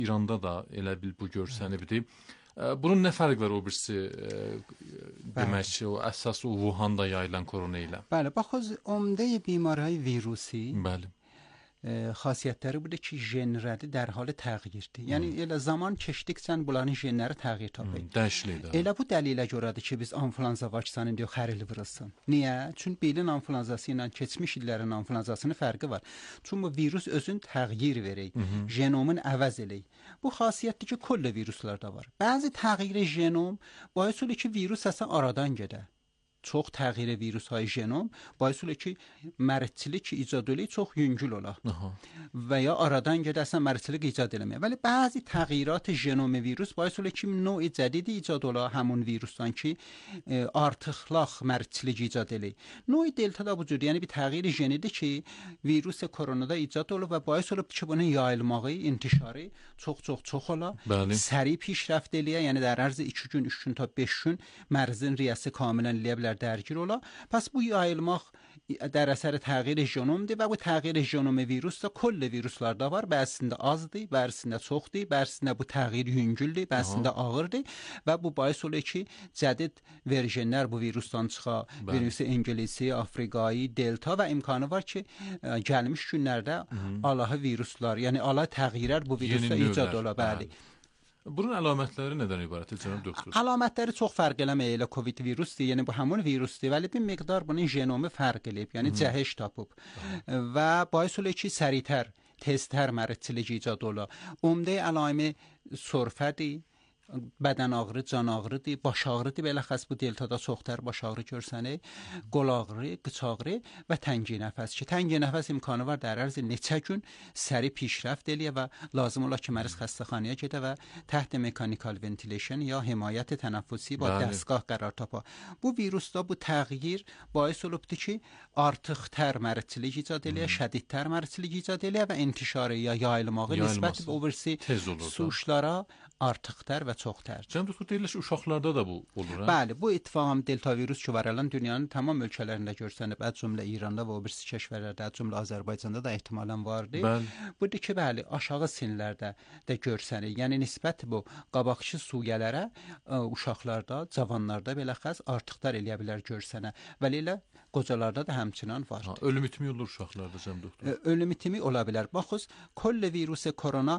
İranda da elə bil bu görsənibdi. Bunun nə fərqi var o birisi demək ki, o əsas o Wuhan'da yayılan korona ilə? بله بخواست عمده بیماری‌های ویروسی Bəli. xasiyyətləri budur ki, jenləri dərhal təğyirdir. Yəni elə zaman keçdikcə bunların jenləri təğyir tapır. Dəyişiklikdir. Elə bu dəlilə görədir ki, biz influenza vaksinini deyə xərili vurulsun. Niyə? Çünki bilin influenzası ilə keçmiş illərin influenzasının fərqi var. Çünki bu virus özün təğyir verir, genomun əvəz eləyir. Bu xasiyyətdir ki, kulli viruslarda var. Bəzi təğyir genom باعث olur ki, virus əsən aradan gedə. Çox təğyir virusهای ژنوم باعث olur ki, mərdçilik icad eləyə çox yüngül ola. Və ya aradan gedəsən mərdçilik icad eləməyə. Vəli bəzi təğyirat ژنوم virus باعث olur ki, növ cədid icad ola həmin virusdan ki, artıqlaq mərdçilik icad eləyə. Növ delta da bu cür, yəni bir təğyir jenidir ki, virus koronada icad olur və باعث olur ki, bunun yayılmağı, intişarı çox ola. Səri پیشرفت eləyə, yəni در عرض 2 gün, 3 gün ta 5 gün mərzin riyası kamilən eləyə bilər درگیر ola. پس bu yayılmaq در اثر تغییر ژنومdur və bu təğyir ژنوم virus da kol viruslarda var. Bəzisində azdır, bəzisində çoxdur, bəzisində bu təğyir yüngüldür, bəzisində ağırdır və bu باعث olur ki, cədid versionlar bu virusdan çıxa, virusu İngilisi, Afrikayı, delta və imkanı var ki, gəlmiş günlərdə alahi viruslar, yəni ala təğyirlər bu virusda icad ola. Bəli. Bunun əlamətləri nədən ibarətdir cənab doktor? Əlamətləri çox fərq eləmir. Elə COVID virusdur, yəni bu həmin virusdur, vəli bir miqdar bunun genomu fərq eləyib, yəni cəhş tapıb. Və باعث olur ki, səritər, teztər mərdçilik icad ola. Umdə əlamə sörfədir, bədən ağrı, can ağrıdır, baş ağrıdır, beləxəs bu deltada çoxtər baş ağrı görsənir, qol ağrı, qıç ağrı və təngi nəfəs ki, təngi nəfəs imkanı var در عرض neçə gün səri پیشرفت eləyə və lazım olar ki, məriz xəstəxanaya gedə və تحت mechanical ventilation یا حمایت تنفسی با دستگاه قرار tapa. Bu virusda bu təğyir باعث olubdur ki, artıqtər mərdçilik icad eləyə, şədidtər mərdçilik icad eləyə və intişarı ya yayılmağı nisbət o birisi suşlara artıqtər və çoxtər. Cənab doktor, deyirlər ki, uşaqlarda da bu olur, hə? Bəli, bu ittifaqım delta virus ki var olan dünyanın tamam ölkələrində görsənib, az cümlə İranda və o birisi kəşflərdə, az cümlə Azərbaycanda da ehtimalən vardı. Budur ki, bəli, aşağı sinlərdə də görsənir. Yəni nisbət bu qabaqçı suyələrə uşaqlarda, cavanlarda beləxəs artıqlar eləyə bilər görsənə. Bəli elə qocalarda da həmçinin var. Ölüm itimi olur uşaqlarda cənab doktor. Ölüm itimi ola bilər. Baxız, koll virus korona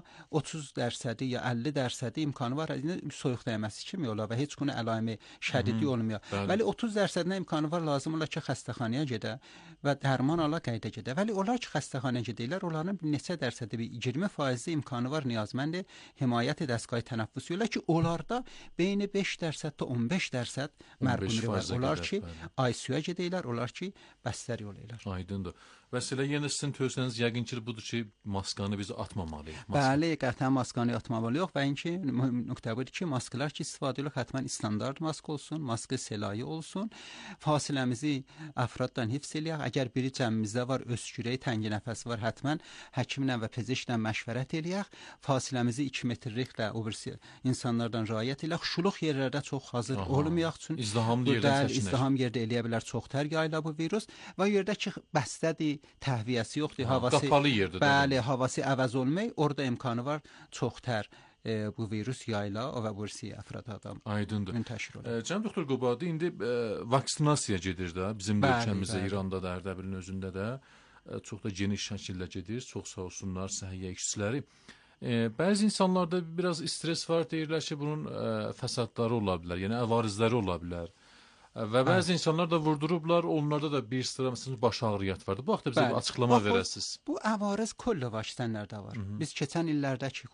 30% ya 50% imkanı var. Soyuq dəyməsi kimi ola və heç günə əlamə şədidi olmuyor. Vəli 30% imkanı var, lazım olar ki, xəstəxanaya gedə və dərman ala qayda gedə. Vəli olar ki, xəstəxanaya gedəylər, onların neçə dərsədi, 20% imkanı var, niyazmənd himayət dəstgah tənəffüsü olar ki, onlarda beyni 5% ta 15% mərhumları var. Olar ki, ICU-ya gedəylər, olar ki, bəstəri olaylar. Aydındır. Vəsilə, yenə sizin tövsiyəniz yəqin ki, budur ki, maskanı biz atmamalıyıq. Bəli, qətlən maskanı atmamalıyıq və inki nöqtə budur ki, maskalar ki, istifadə edilir, xətmən standart maska olsun, maska səlahi olsun, fasiləmizi əfraddan hifz eləyək. Əgər biri cəmimizdə var, öskürək, təngi nəfəsi var, xətmən həkimlə və pezişklə məşvərət eləyək. Fasiləmizi 2 metrliklə o birisi insanlardan riayət eləyək. Şuluq yerlərdə çox hazır olmayaq. İzdihamlı yerdə çəkinək. İzdiham yerdə eləyə bilər, çoxtər yayla bu virus və yerdə ki, bəstədir, təhliyəsi yoxdur, havası qapalı yerdə. Bəli, havası əvəz olmayı, orada imkanı var çoxtər bu virus yayla və bursi əfradadan müntəşir olur. Cənab doktor Qubadi, indi vaksinasiya gedir də bizim ölkəmizdə, İranda da, Ərdəbilin özündə də çox da geniş şəkildə gedir. Çox sağ olsunlar səhiyyə işçiləri. Bəzi insanlarda biraz stres var, deyirlər ki, bunun fəsadları ola bilər, yəni əvarizləri ola bilər. Və bəzi insanlar da vurdurublar, onlarda da bir sıra məsələn baş ağrıyat vardı. Bu haqda bizə bir açıqlama verəsiniz. Bu əvariz kulli vaksinlərdə var. Biz keçən illərdə ki,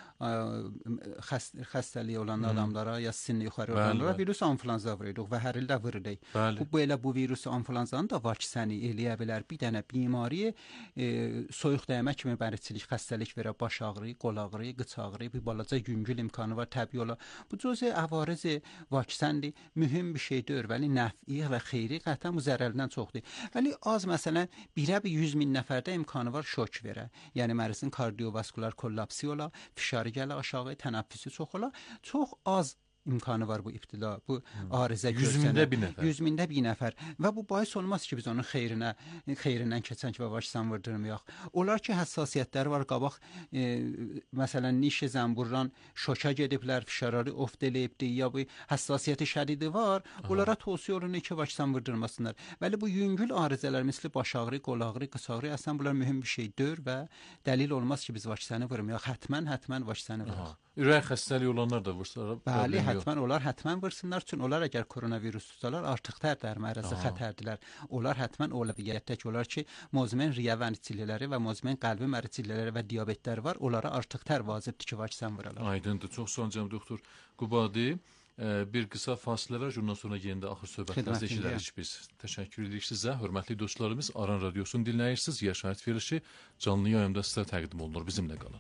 xəstəliyi olan adamlara ya sinni yuxarı olanlara virus influenza vurduq və hər ildə vururuq. Bu elə bu virus influenzanın da vaksini eləyə bilər. Bir dənə bimari soyuq dəymə kimi bəriçilik xəstəlik verə, baş ağrı, qol ağrı, qıç ağrı, bir balaca yüngül imkanı var təbii ola. Bu cüzə əvariz vaksindir. Mühüm bir şey deyil. Vəli nəfi və xeyri qəhtən bu zərərlindən çoxdur. Vəli az məsələn, birə bir 100 min nəfərdə imkanı var şok verə. Yəni mərizin kardiovaskular kollapsi ola, fişarı gələ aşağı, tənəffüsü çox ola. Çox az imkanı var bu ibtila, bu arızə 100.000-də bir nəfər. 100.000-də bir nəfər və bu bahis olmaz ki, biz onun xeyrindən keçən ki, və vaksin vurdurmayaq. Onlar ki, həssasiyyətləri var, qabaq məsələn niş zənburdan şoka gediblər, fişarları oft eləyibdi, ya bu həssasiyyəti şədidi var, onlara tövsiyə olunur ki, vaksin vurdurmasınlar. Bəli, bu yüngül arızələr, misli baş ağrı, qol ağrı, qıç ağrı, əslən bunlar mühüm bir şey deyil və dəlil olmaz ki, biz vaksini vurmayaq. Hətmən vaksini vuraq. Ürək xəstəliyi olanlar da vursalar. Bəli, hətmən vursunlar. Çünki onlar əgər koronavirus tutsalar, artıq tərdir, mərəzi xətərdilər. Onlar hətmən ola olar ki, muzmen riyə vəncilləri və muzmen qəlbi mərcilləri və diabetlər var. Onlara artıq tər vacibdir ki, vaksin vuralar. Aydındır. Çox sağ olun cənab doktor Qubadi. Bir qısa fasilə var. Ondan sonra yenə də axır söhbətlərimizi eşidərik biz. Təşəkkür edirik sizə. Hörmətli dostlarımız, Aran Radiosunu dinləyirsiniz. Yaşayış verilişi canlı yayımda sizə təqdim olunur. Bizimlə qalın.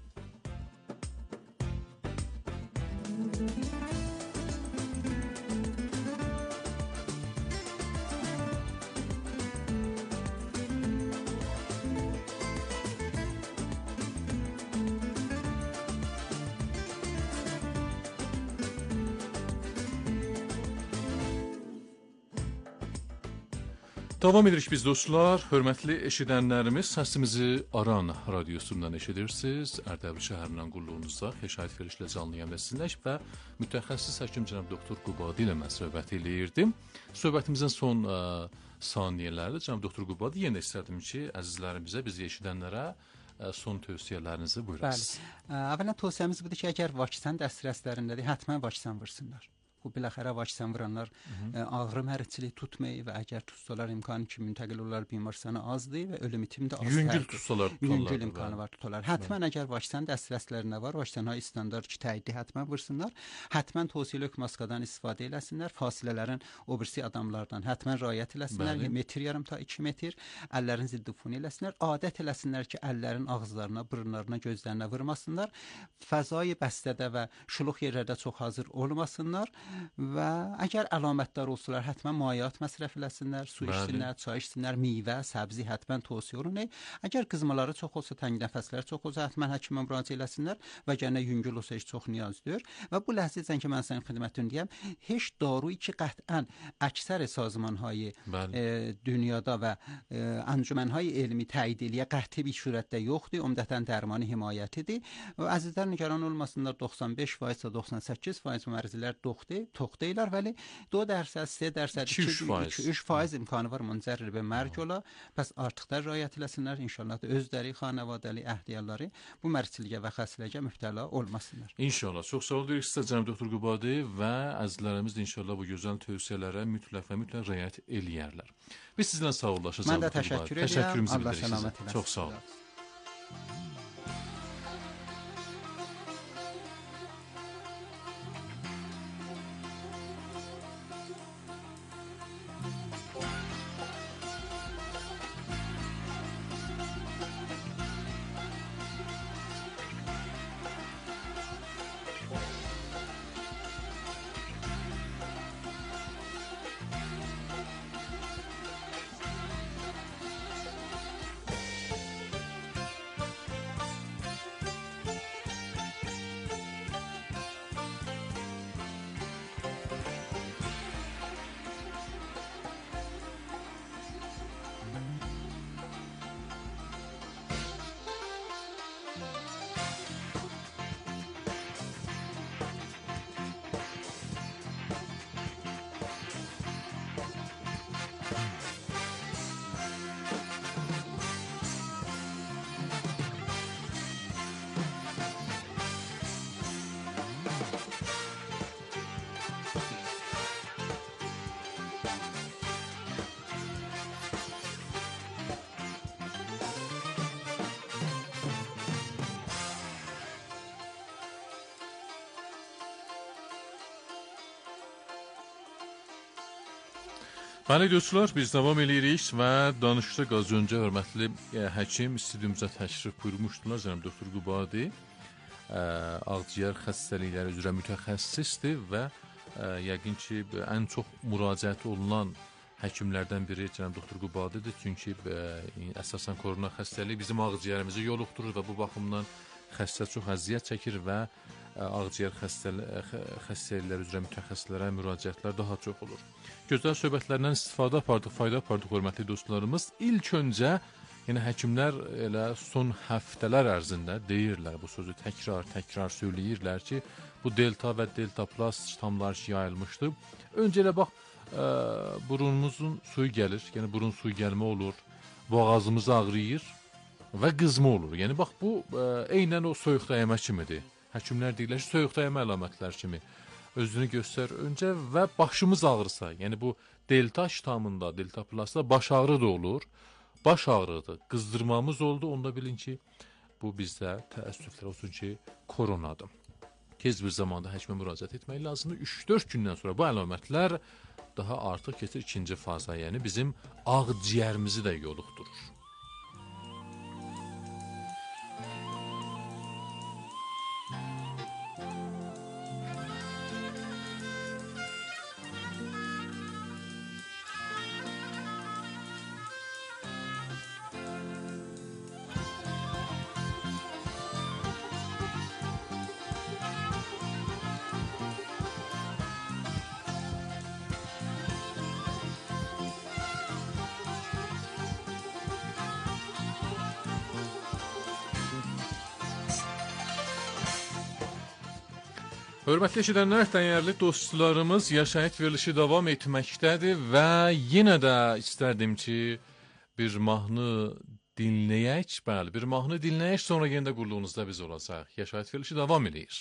Davam edirik biz dostlar. Hörmətli eşidənlərimiz, səsimizi Aran Radiosundan eşidirsiniz. Ərdəbil şəhərindən qulluğunuzda Yaşayış verilişlə canlı yayımda sizinlə və mütəxəssis həkim cənab doktor Qubadi ilə mən söhbət eləyirdim. Söhbətimizin son saniyələrində cənab doktor Qubadi yenə istərdim ki, əzizlərimizə, bizi eşidənlərə son tövsiyələrinizi buyurasınız. Bəli. Əvvələn tövsiyəmiz budur ki, əgər vaksin dəstəslərindədir, həttəmən vaksin vursunlar. Bu biləxərə vaksin vuranlar ağrı mərciliyi tutmayı və əgər tutsalar imkanı ki, müntəqil olarlar bimaristana azdır və ölüm itimi də az. Yüngül tutsalar tutarlar. Yüngül imkanı var tutarlar. Hətmən əgər vaksin dəstəslərində var, vaksinə standart ki, təyidi hətmən vursunlar. Hətmən tövsiyəli maskadan istifadə eləsinlər. Fasilələrin o birisi adamlardan hətmən riayət eləsinlər. Metr yarım ta 2 metr. Əllərin ziddifuni eləsinlər. Adət eləsinlər ki, əllərin ağızlarına, burunlarına, gözlərinə vurmasınlar. Fəzai bəstədə və şuluq yerlərdə çox hazır olmasınlar. Və əgər əlamətlər olsalar, hətmən mayyat məsrəf eləsinlər, su içsinlər, çay içsinlər, meyvə, səbzi hətmən tövsiyə olunur. Əgər qızmaları çox olsa, təngnəfəslər çox olsa, hətmən həkimə müraciət eləsinlər və gənə yüngül olsa heç çox niyazdır. Və bu ləhzəcən ki, mən sənin xidmətini deyəm, heç daruyu ki, qəhtən əksər sazmanhay dünyada və əncümənhay elmi təyid eləyə qəti bir surətdə yoxdur, ümumən dərmanı himayətidir. Əzizlər nigaran olmasınlar, 95%, 98% mərzilər tox deyirlər, vəli 2%, 3%, 2-3% imkanı var müncərrə və mərg ola. Pəs artıq da riayət eləsinlər, inşallah da özləri, xanavadəli, əhdiyarları bu mərciliyə və xəstəliyə mübtəla olmasınlar. İnşallah. Çox sağ olun sizə cənab doktor Qubadi və əzizlərimiz də inşallah bu gözəl tövsiyələrə mütləq riayət eləyərlər. Biz sizlə sağollaşacağıq. Mən də təşəkkür edirəm. Allah səlamət eləsin. Çox sağ olun. Bəli dostlar, biz davam edirik və danışdıq az öncə hörmətli həkim studiyumuza təşrif buyurmuşdular. Cənab doktor Qubadi ağciyər xəstəlikləri üzrə mütəxəssisdir və yəqin ki, ən çox müraciət olunan həkimlərdən biri cənab doktor Qubadidir. Çünki əsasən korona xəstəliyi bizim ağciyərimizi yoluxdurur və bu baxımdan xəstə çox əziyyət çəkir və ağciyər xəstəlikləri üzrə mütəxəssislərə müraciətlər daha çox olur. Gözəl söhbətlərdən istifadə apardıq, fayda apardıq, hörmətli dostlarımız. İlk öncə, yəni həkimlər elə son həftələr ərzində deyirlər, bu sözü təkrar söyləyirlər ki, bu delta və delta plus ştamlar ki yayılmışdı. Öncə elə bax, burunumuzun suyu gəlir, yəni burun suyu gəlmə olur, boğazımız ağrıyır və qızma olur. Yəni bax, bu eynən o soyuq dəyəmə kimidir. Həkimlər deyirlər ki, soyuq dəyəmə əlamətlər kimi özünü göstərir öncə və başımız ağrısa, yəni bu delta ştamında, delta plusda baş ağrı da olur. Baş ağrıdır, qızdırmamız oldu, onda bilin ki, bu bizdə təəssüflər olsun ki, koronadır. Tez bir zamanda həkimə müraciət etmək lazımdır. 3-4 gündən sonra bu əlamətlər daha artıq keçir ikinci faza, yəni bizim ağciyərimizi də yoluxdurur. Hörmətli eşidənlər, dəyərli dostlarımız, yaşayış verilişi davam etməkdədir və yenə də istərdim ki, bir mahnı dinləyək, bəli, bir mahnı dinləyək, sonra yenə də qulluğunuzda biz olacaq. Yaşayış verilişi davam edir.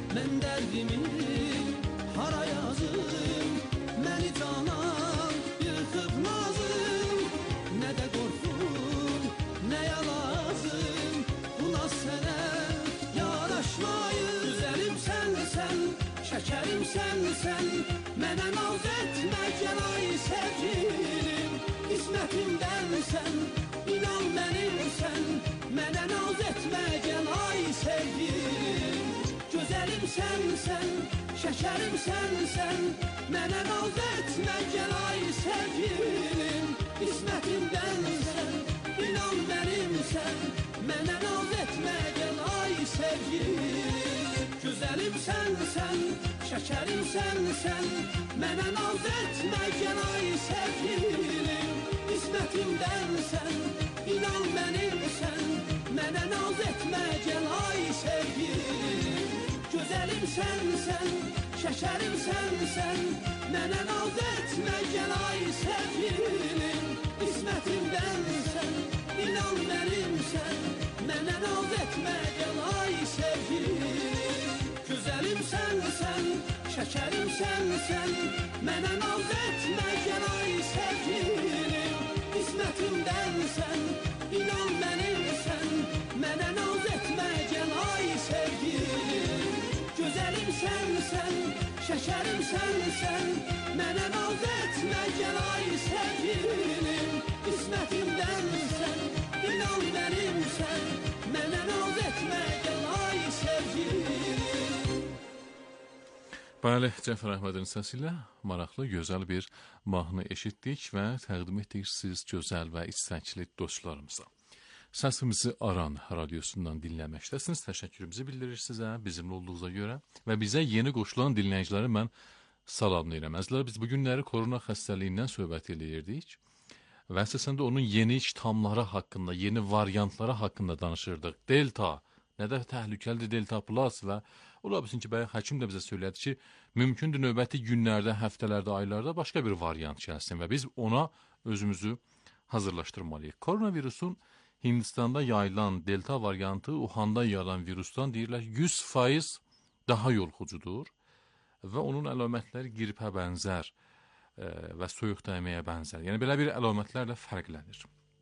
mən dərdimi hara yazım, məni canan yıxıb nazım, nə də qorxum, nə lazım, bu naz sənə yaraşmayır. Güzəlim sənsən, şəkərim sənsən, mənə naz etmə gəl ay sevgilim, qismətimdənsən, inan mənimsən, mənə naz etmə gəl ay sevgilim. Gözəlim sənsən, şəkərim sənsən, mənə naz etmə gəl ay sevgilim, qismətimdənsən, inan mənimsən, mənə naz etmə gəl ay sevgilim. Gözəlim sənsən, şəkərim sənsən, mənə naz etmə gəl ay sevgilim, qismətimdənsən, inan mənimsən, mənə naz etmə gəl ay sevgilim. Gözəlim sənsən, şəkərim sənsən, mənə naz etmə gəl ay sevgilim, qismətimdənsən, inan mənimsən, mənə naz etmə gəl ay sevgilim. Gözəlim sənsən, şəkərim sənsən, mənə naz etmə gəl ay sevgilim, qismətimdənsən, inan mənimsən, mənə naz etmə gəl ay sevgilim. Gözəlim sənsən, şəkərim sənsən, mənə naz etmə gəl ay sevgilim, qismətimdənsən, inan mənimsən, mənə naz etmə gəl ay sevgilim. Bəli, Cəfər Əhmədin səsi ilə maraqlı, gözəl bir mahnı eşitdik və təqdim etdik siz gözəl və istəkli dostlarımıza. Səsimizi Aran radiosundan dinləməkdəsiniz. Təşəkkürümüzü bildiririk sizə, bizimlə olduğunuza görə və bizə yeni qoşulan dinləyiciləri mən salamlayıram. Əzizlər, biz bu günləri korona xəstəliyindən söhbət eləyirdik və əsasən də onun yeni ştamları haqqında, yeni variantları haqqında danışırdıq. Delta, nə də təhlükəlidir Delta Plus və ola bilsin ki, həkim də bizə söylədi ki, mümkündür növbəti günlərdə, həftələrdə, aylarda başqa bir variant gəlsin və biz ona özümüzü hazırlaşdırmalıyıq. Koronavirusun Hindistanda yayılan Delta variantı Wuhanda yayılan virusdan deyirlər 100% daha yoluxucudur və onun əlamətləri qripə bənzər və soyuq dəyməyə bənzər. Yəni belə bir əlamətlərlə fərqlənir.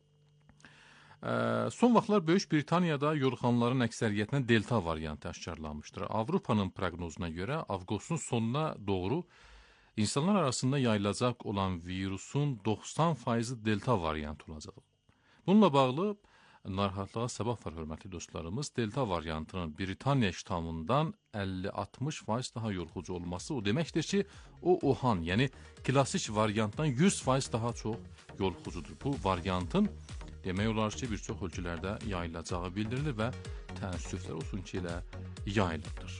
Son vaxtlar Böyük Britaniyada yoluxanların əksəriyyətinə Delta variantı aşkarlanmışdır. Avropanın proqnozuna görə avqustun sonuna doğru insanlar arasında yayılacaq olan virusun 90% Delta variantı olacaq. Bununla bağlı narahatlığa səbəb var, hörmətli dostlarımız. Delta variantının Britaniya ştamından 50-60% daha yoluxucu olması o deməkdir ki, o Wuhan, yəni klasik variantdan 100% daha çox yoluxucudur. Bu variantın demək olar ki, bir çox ölkələrdə yayılacağı bildirilir və təəssüflər olsun ki, elə yayılıbdır.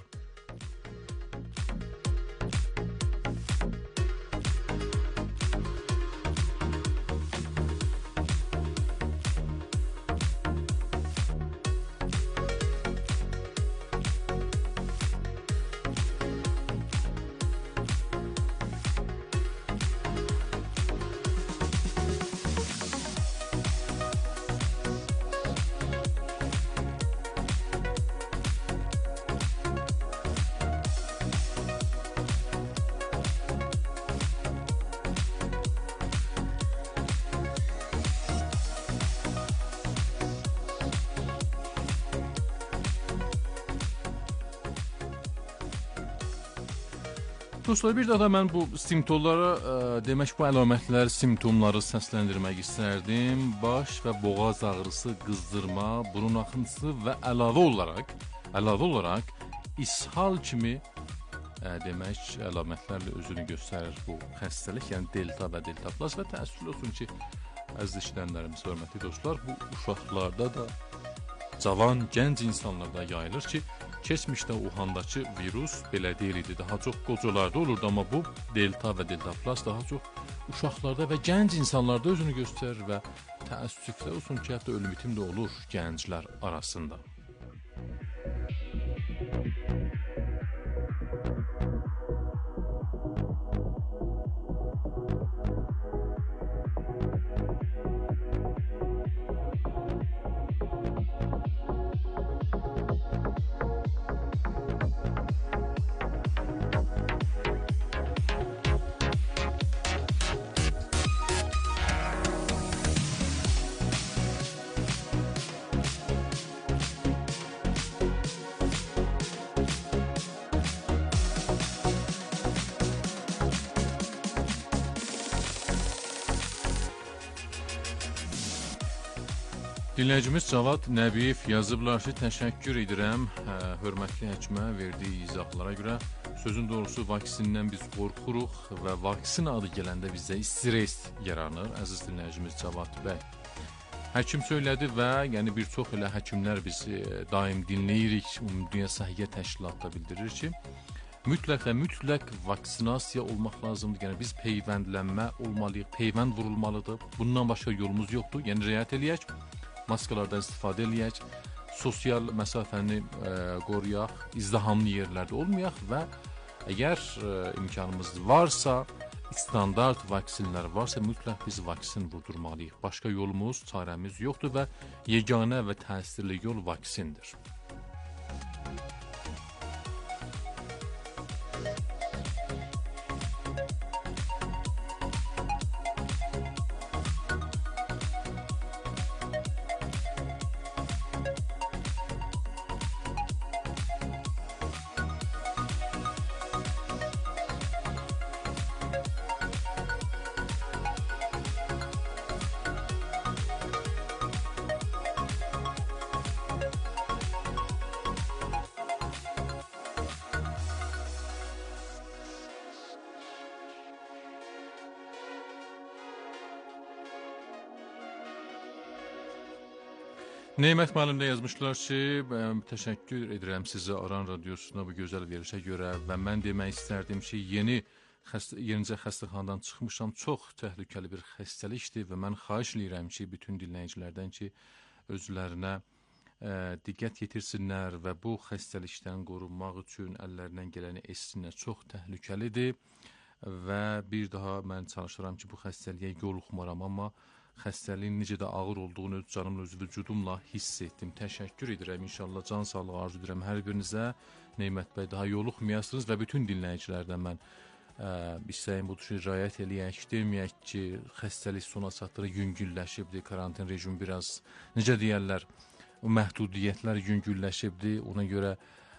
Dostlar, bir daha da mən bu simptomlara, demək bu əlamətlər, simptomları səsləndirmək istərdim. Baş və boğaz ağrısı, qızdırma, burun axıntısı və əlavə olaraq ishal kimi demək əlamətlərlə özünü göstərir bu xəstəlik, yəni Delta və Delta Plus və təəssüf olsun ki, əziz işləyənlərimiz, hörmətli dostlar, bu uşaqlarda da, cavan, gənc insanlarda yayılır ki, keçmişdə Wuhandakı virus belə deyildi, daha çox qocalarda olurdu, amma bu Delta və Delta Plus daha çox uşaqlarda və gənc insanlarda özünü göstərir və təəssüflər olsun ki, hətta ölüm bitim də olur gənclər arasında. Dinləyicimiz Cavad Nəbiyev yazıblar ki, təşəkkür edirəm hörmətli həkimə verdiyi izahlara görə. Sözün doğrusu vaksindən biz qorxuruq və vaksin adı gələndə bizdə stres yaranır. Əziz dinləyicimiz Cavad bəy həkim söylədi və yəni bir çox elə həkimlər biz daim dinləyirik. Ümumdünya Səhiyyə Təşkilatı da bildirir ki, mütləq və mütləq vaksinasiya olmaq lazımdır. Yəni biz peyvəndlənmə olmalıyıq, peyvənd vurulmalıdır. Bundan başqa yolumuz yoxdur. Yəni riayət eləyək, maskalardan istifadə eləyək, sosial məsafəni qoruyaq, izdihamlı yerlərdə olmayaq və əgər imkanımız varsa, standart vaksinlər varsa mütləq biz vaksin vurdurmalıyıq. Başqa yolumuz, çarəmiz yoxdur və yeganə və təsirli yol vaksindir. Neymət müəllim də yazmışlar ki, təşəkkür edirəm sizə Aran Radiosuna bu gözəl verilişə görə və mən demək istərdim ki, yenicə xəstəxanadan çıxmışam, çox təhlükəli bir xəstəlikdir və mən xahiş edirəm ki, bütün dinləyicilərdən ki, özlərinə diqqət yetirsinlər və bu xəstəlikdən qorunmaq üçün əllərindən gələni etsinlər. Çox təhlükəlidir və bir daha mən çalışıram ki, bu xəstəliyə yoluxmaram, amma xəstəliyin necə də ağır olduğunu öz canımla, öz vücudumla hiss etdim. Təşəkkür edirəm. İnşallah can sağlığı arzu edirəm hər birinizə. Neymət bəy, daha yoluxmayasınız və bütün dinləyicilərdən mən istəyim budur ki, riayət eləyək, deməyək ki, xəstəlik sona çatdırır, yüngülləşibdir, karantin rejimi biraz, necə deyərlər, məhdudiyyətlər yüngülləşibdir, ona görə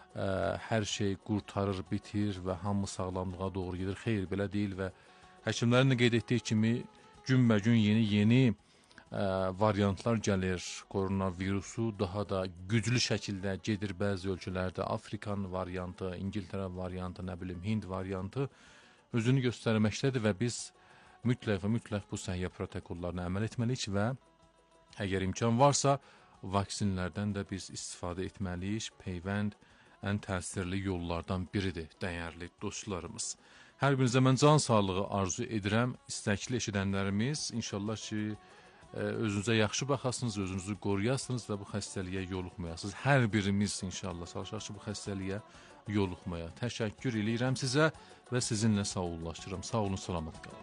hər şey qurtarır, bitir və hamı sağlamlığa doğru gedir. Xeyr, belə deyil və həkimlərin də qeyd etdiyi kimi günbəgün yeni variantlar gəlir. Koronavirusu daha da güclü şəkildə gedir bəzi ölkələrdə. Afrikan variantı, İngiltərə variantı, nə bilim, Hind variantı özünü göstərməkdədir və biz mütləq və mütləq bu səhiyyə protokollarına əməl etməliyik və əgər imkan varsa, vaksinlərdən də biz istifadə etməliyik. Peyvənd ən təsirli yollardan biridir, dəyərli dostlarımız. Hər birinizə mən can sağlığı arzu edirəm. İstəkli eşidənlərimiz, inşallah ki, özünüzə yaxşı baxasınız, özünüzü qoruyasınız və bu xəstəliyə yoluxmayasınız. Hər birimiz inşallah çalışaq ki, bu xəstəliyə yoluxmaya. Təşəkkür eləyirəm sizə və sizinlə sağollaşıram. Sağ olun, salamat qalın.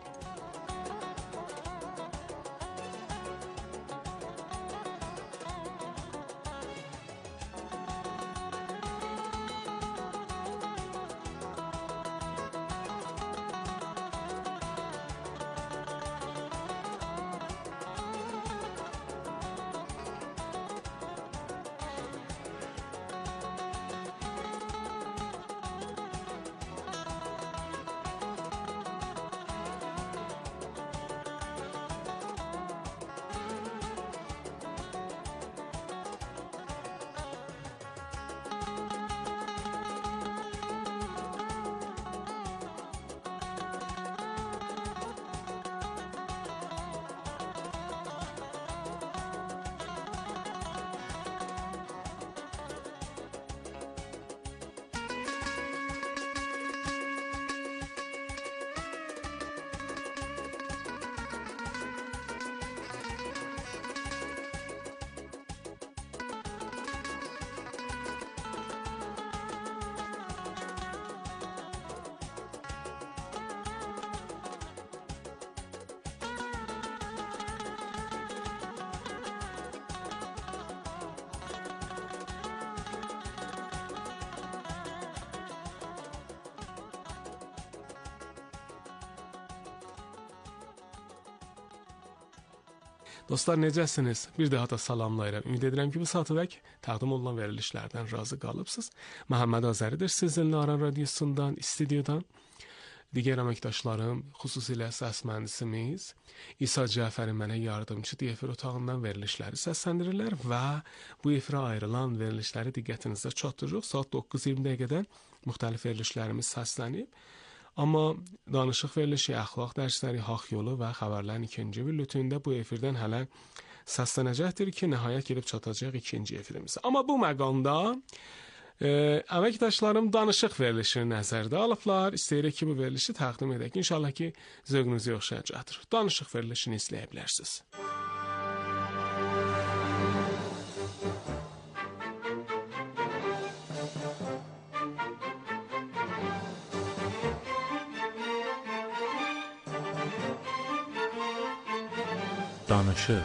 Dostlar, necəsiniz? Bir daha da salamlayıram. Ümid edirəm ki, bu saatədək təqdim olunan verilişlərdən razı qalıbsınız. Məhəmməd Azəridir sizinlə Aran Radiosundan, istudiodan. digər əməkdaşlarım, xüsusilə səs mühəndisimiz İsa Cəfərin mənə yardımçı efir otağından verilişləri səsləndirirlər və bu efirə ayrılan verilişləri diqqətinizdə çatdırırıq. Saat 9:20 dəqiqədən müxtəlif verilişlərimiz səslənib. Amma danışıq verilişi, əxlaq dərsləri, haqq yolu və xəbərlərin ikinci bülletində bu efirdən hələ səslənəcəkdir ki, nəhayət gedib çatacaq ikinci efirimiz. Amma bu məqamda əməkdaşlarım danışıq verilişini nəzərdə alıblar. İstəyirik ki, bu verilişi təqdim edək. İnşallah ki, zövqünüzə oxşayacaqdır. Danışıq verilişini izləyə bilərsiniz. Danışıq.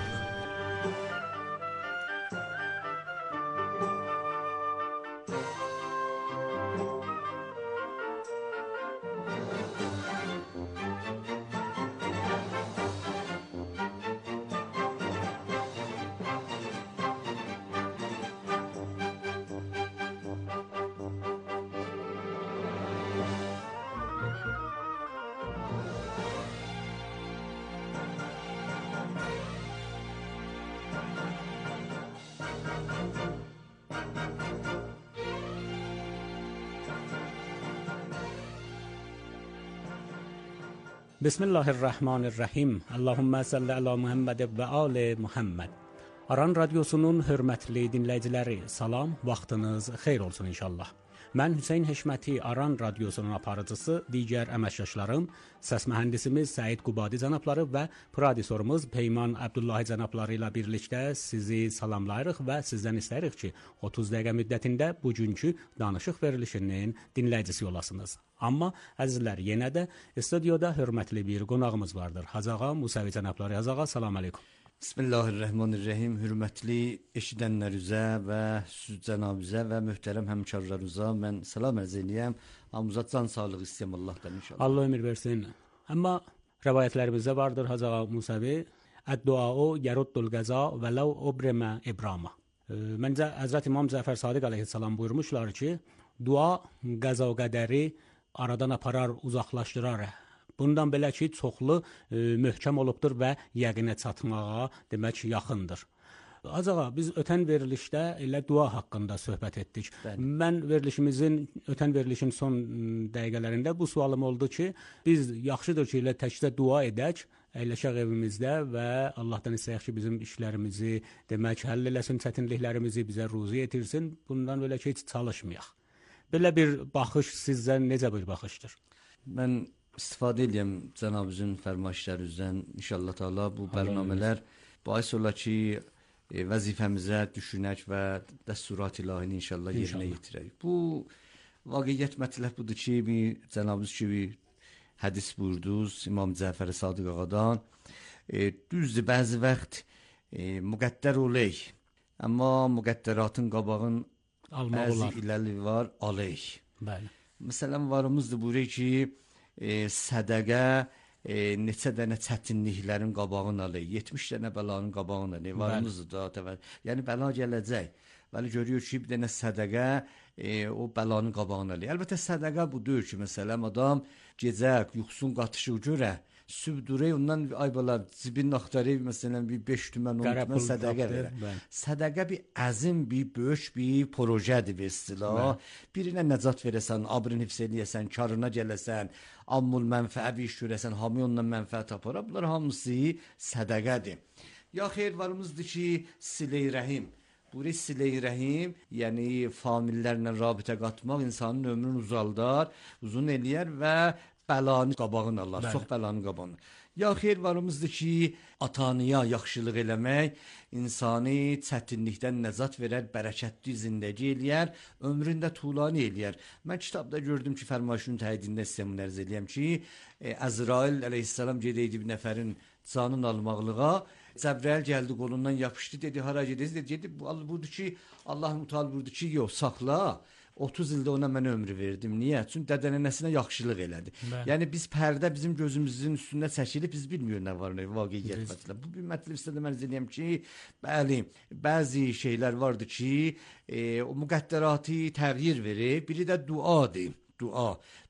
بسم الله الرحمن الرحیم. Allahumma salli ala Muhammed və ali Muhammed. Aran radiosunun hörmətli dinləyiciləri, salam, vaxtınız xeyir olsun inşallah. Mən Hüseyn Heşməti, Aran radiosunun aparıcısı, digər əməkdaşlarım, səs mühəndisimiz Səid Qubadi cənabları və prodüserimiz Peyman Abdullahi cənabları ilə birlikdə sizi salamlayırıq və sizdən istəyirik ki, 30 dəqiqə müddətində bugünkü danışıq verilişinin dinləyicisi olasınız. Amma əzizlər, yenə də studiyada hörmətli bir qonağımız vardır. Hazağa Musavi cənabları. Hazağa, salam aleykum. Bismillahirrahmanirrahim. Hürmətli eşidənlərinizə və siz cənabınıza və möhtərəm həmkarlarınıza mən salam ərz edirəm. Hamınıza can sağlığı istəyirəm Allahdan inşallah. Allah ömür versin. Amma rəvayətlərimizdə vardır Hazağa Musavi. Əd-duau yaruddul qaza və lav ubrima ibrama. Məncə Həzrət İmam Cəfər Sadiq əleyhissalam buyurmuşlar ki, dua qaza və qədəri aradan aparar, uzaqlaşdırar. Bundan belə ki, çoxlu möhkəm olubdur və yəqinə çatmağa demək yaxındır. Azağa, biz ötən verilişdə elə dua haqqında söhbət etdik. Bəli. Mən ötən verilişin son dəqiqələrində bu sualım oldu ki, biz yaxşıdır ki, elə təkcə dua edək, əyləşək evimizdə və Allahdan istəyək ki, bizim işlərimizi demək həll eləsin, çətinliklərimizi bizə ruzi yetirsin. Bundan belə ki, heç çalışmayaq. Belə bir baxış sizcə necə bir baxışdır? Mən istifadə edirəm cənabınızın fərmayişlərinizdən. İnşallah Taala bu bərnamələr bahis olar ki, vəzifəmizə düşünək və dəsturat ilahini inşallah yerinə yetirək. Bu vaqiət mətləb budur ki, cənabınız kimi hədis buyurdunuz İmam Cəfər Sadiq ağadan. Düzdür, bəzi vaxt müqəddər olay, amma müqəddəratın qabağın bəzi illəri var, alay. Bəli. Məsələn, varımızdır buyuruyor ki, sədəqə neçə dənə çətinliklərin qabağını alır, 70 dənə bəlanın qabağını alır, varımızdır da təvəl. Yəni bəla gələcək. Bəli görüyor ki, bir dənə sədəqə o bəlanın qabağını alır. Əlbəttə sədəqə bu deyil ki, məsələn, adam gecə yuxusun qatışı görə sübh durur, ondan ay bala cibin axtarır, məsələn, bir 5 tümən, 10 tümən sədəqə verir. Sədəqə bir əzim, bir böyük bir projədir və istilah. Birinə nəcat verəsən, abrin hifz eləyəsən, karına gələsən, ammul mənfəə bir iş görəsən, hamı ondan mənfəət tapar. Bunlar hamısı sədəqədir. Ya xeyr varımızdır ki, silə-i rəhim. Bu silə-i rəhim, yəni famillərlə rabitə qatmaq insanın ömrünü uzaldar, uzun eləyər və bəlanı qabağını alır, çox bəlanı qabağını. Ya xeyr varımızdır ki, atanıya yaxşılıq eləmək insanı çətinlikdən nəzat verər, bərəkətli zindəgi eləyər, ömründə tulanı eləyər. Mən kitabda gördüm ki, fərmayışının təyidində sizə bunu ərz eləyəm ki, Əzrail əleyhissalam gedəydi bir nəfərin canın almaqlığa, Cəbrəil gəldi qolundan yapışdı, dedi, hara gedəcək, dedi, budur ki, Allah mütal buyurdu ki, yox, saxla. 30 ildə ona mən ömrü verdim. Niyə? Çünki dədənənəsinə yaxşılıq elədi. Yəni biz pərdə bizim gözümüzün üstündə çəkilib, biz bilmiyor nə var, nə vaqiət məsələ. Bu bir mətləb istədə mən deyirəm ki, bəli, bəzi şeylər vardı ki, o müqəddəratı təğyir verir. Biri də duadır. Dua.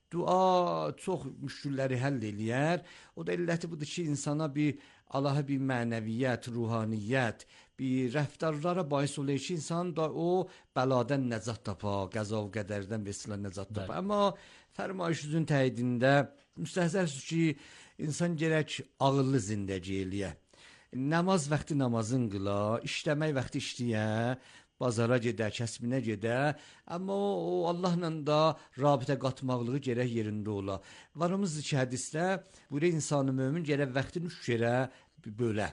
Dua çox müşkilləri həll eləyər. O da illəti budur ki, insana bir Allaha bir mənəviyyət, ruhaniyyət, bir rəftarlara bais olur ki, insan da o bəladan nəcat tapa, qəza və qədərdən vesilə nəcat tapa. Amma fərmayışınızın təyidində müstəhzərsiniz ki, insan gərək ağıllı zindəgi eləyə. Namaz vaxtı namazın qıla, işləmək vaxtı işləyə, bazara gedə, kəsbinə gedə, amma o Allahla da rabitə qatmaqlığı gərək yerində ola. Varımızdır ki, hədisdə buraya insanı mömin gərək vaxtını üç yerə bölə.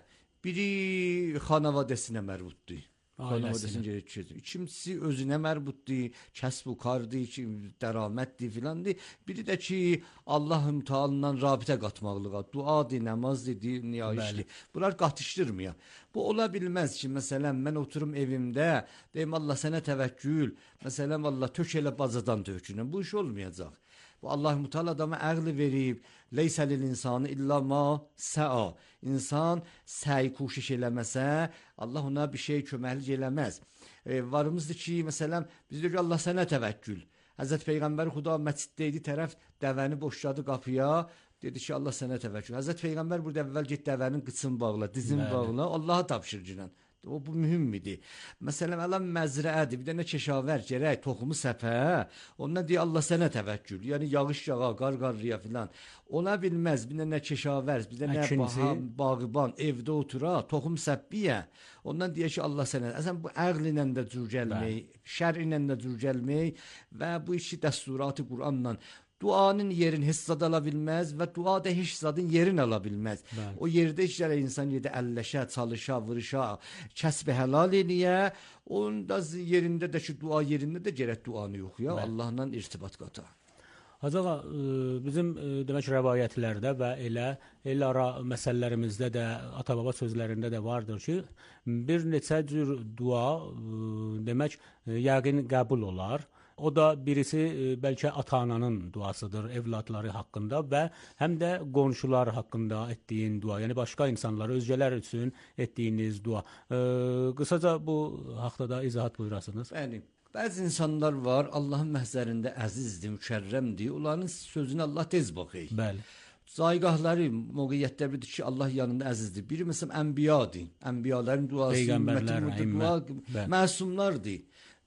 Biri xanavadəsinə mərbutdur. Xanavadəsinə gərək keçir. İkincisi özünə mərbutdur, kəsb və kardır, dəramətdir filandır. Biri də ki, Allah Teala'ndan rabitə qatmaqlığa, duadır, namazdır, niyayişdir. Bunlar qatışdırmıyor. Bu ola bilməz ki, məsələn, mən oturum evimdə, deyim Allah sənə təvəkkül, məsələn, Allah tök elə bazadan tökünəm. Bu iş olmayacaq. Bu Allah-u Teala adama əqli verib. Leysəlil insanı illa ma sə'a. İnsan səy koşuş eləməsə, Allah ona bir şey köməklik eləməz. Varımızdır ki, məsələn, biz deyir ki, Allah sənə təvəkkül. Həzrət Peyğəmbər Xuda məsciddə idi, tərəf dəvəni boşladı qapıya. Dedi ki, Allah sənə təvəkkül. Həzrət Peyğəmbər burada əvvəl get dəvənin qıçını bağla, dizini bağla, Allaha tapşır günən. O bu mühümmidir. Məsələn, əlam məzrəədir, bir dənə keşavər gərək, toxumu səpə, ondan deyir Allah sənə təvəkkül, yəni yağış yağa, qar qarrıya filan. Ona bilməz, bir dənə keşavər, bir dənə bağıban, evdə otura, toxum səpbiyə, ondan deyir ki Allah sənə. Əsən bu əql ilə də cür gəlmək, şər ilə də cür gəlmək və bu işi dəsturatı Qur'anla duanın yerini heç zad ala bilməz və dua da heç zadın yerini ala bilməz. O yerdə işlərə insan yerdə əlləşə, çalışa, vırışa, kəsb helal eləyə, onun da yerində də ki, dua yerində də gərək duanı yoxuya, Allahla irtibat qata. Acağa bizim demək rəvayətlərdə və el ara məsələlərimizdə də, ata-baba sözlərində də vardır ki, bir neçə cür dua demək yəqin qəbul olar. O da birisi bəlkə ata-ananın duasıdır evladları haqqında və həm də qonşular haqqında etdiyin dua, yəni başqa insanlar, özgələr üçün etdiyiniz dua. Qısaca bu haqda da izahat buyurasınız. Bəli. Bəzi insanlar var, Allahın məhzərində əzizdir, mükərrəmdir. Onların sözünə Allah tez baxır. Bəli. Zaygahları, moqiyyətlərdir ki, Allah yanında əzizdir. Biri məsələn ənbiyadır. Ənbiyaların duası, peyğəmbərlər, dua, məsumlardır.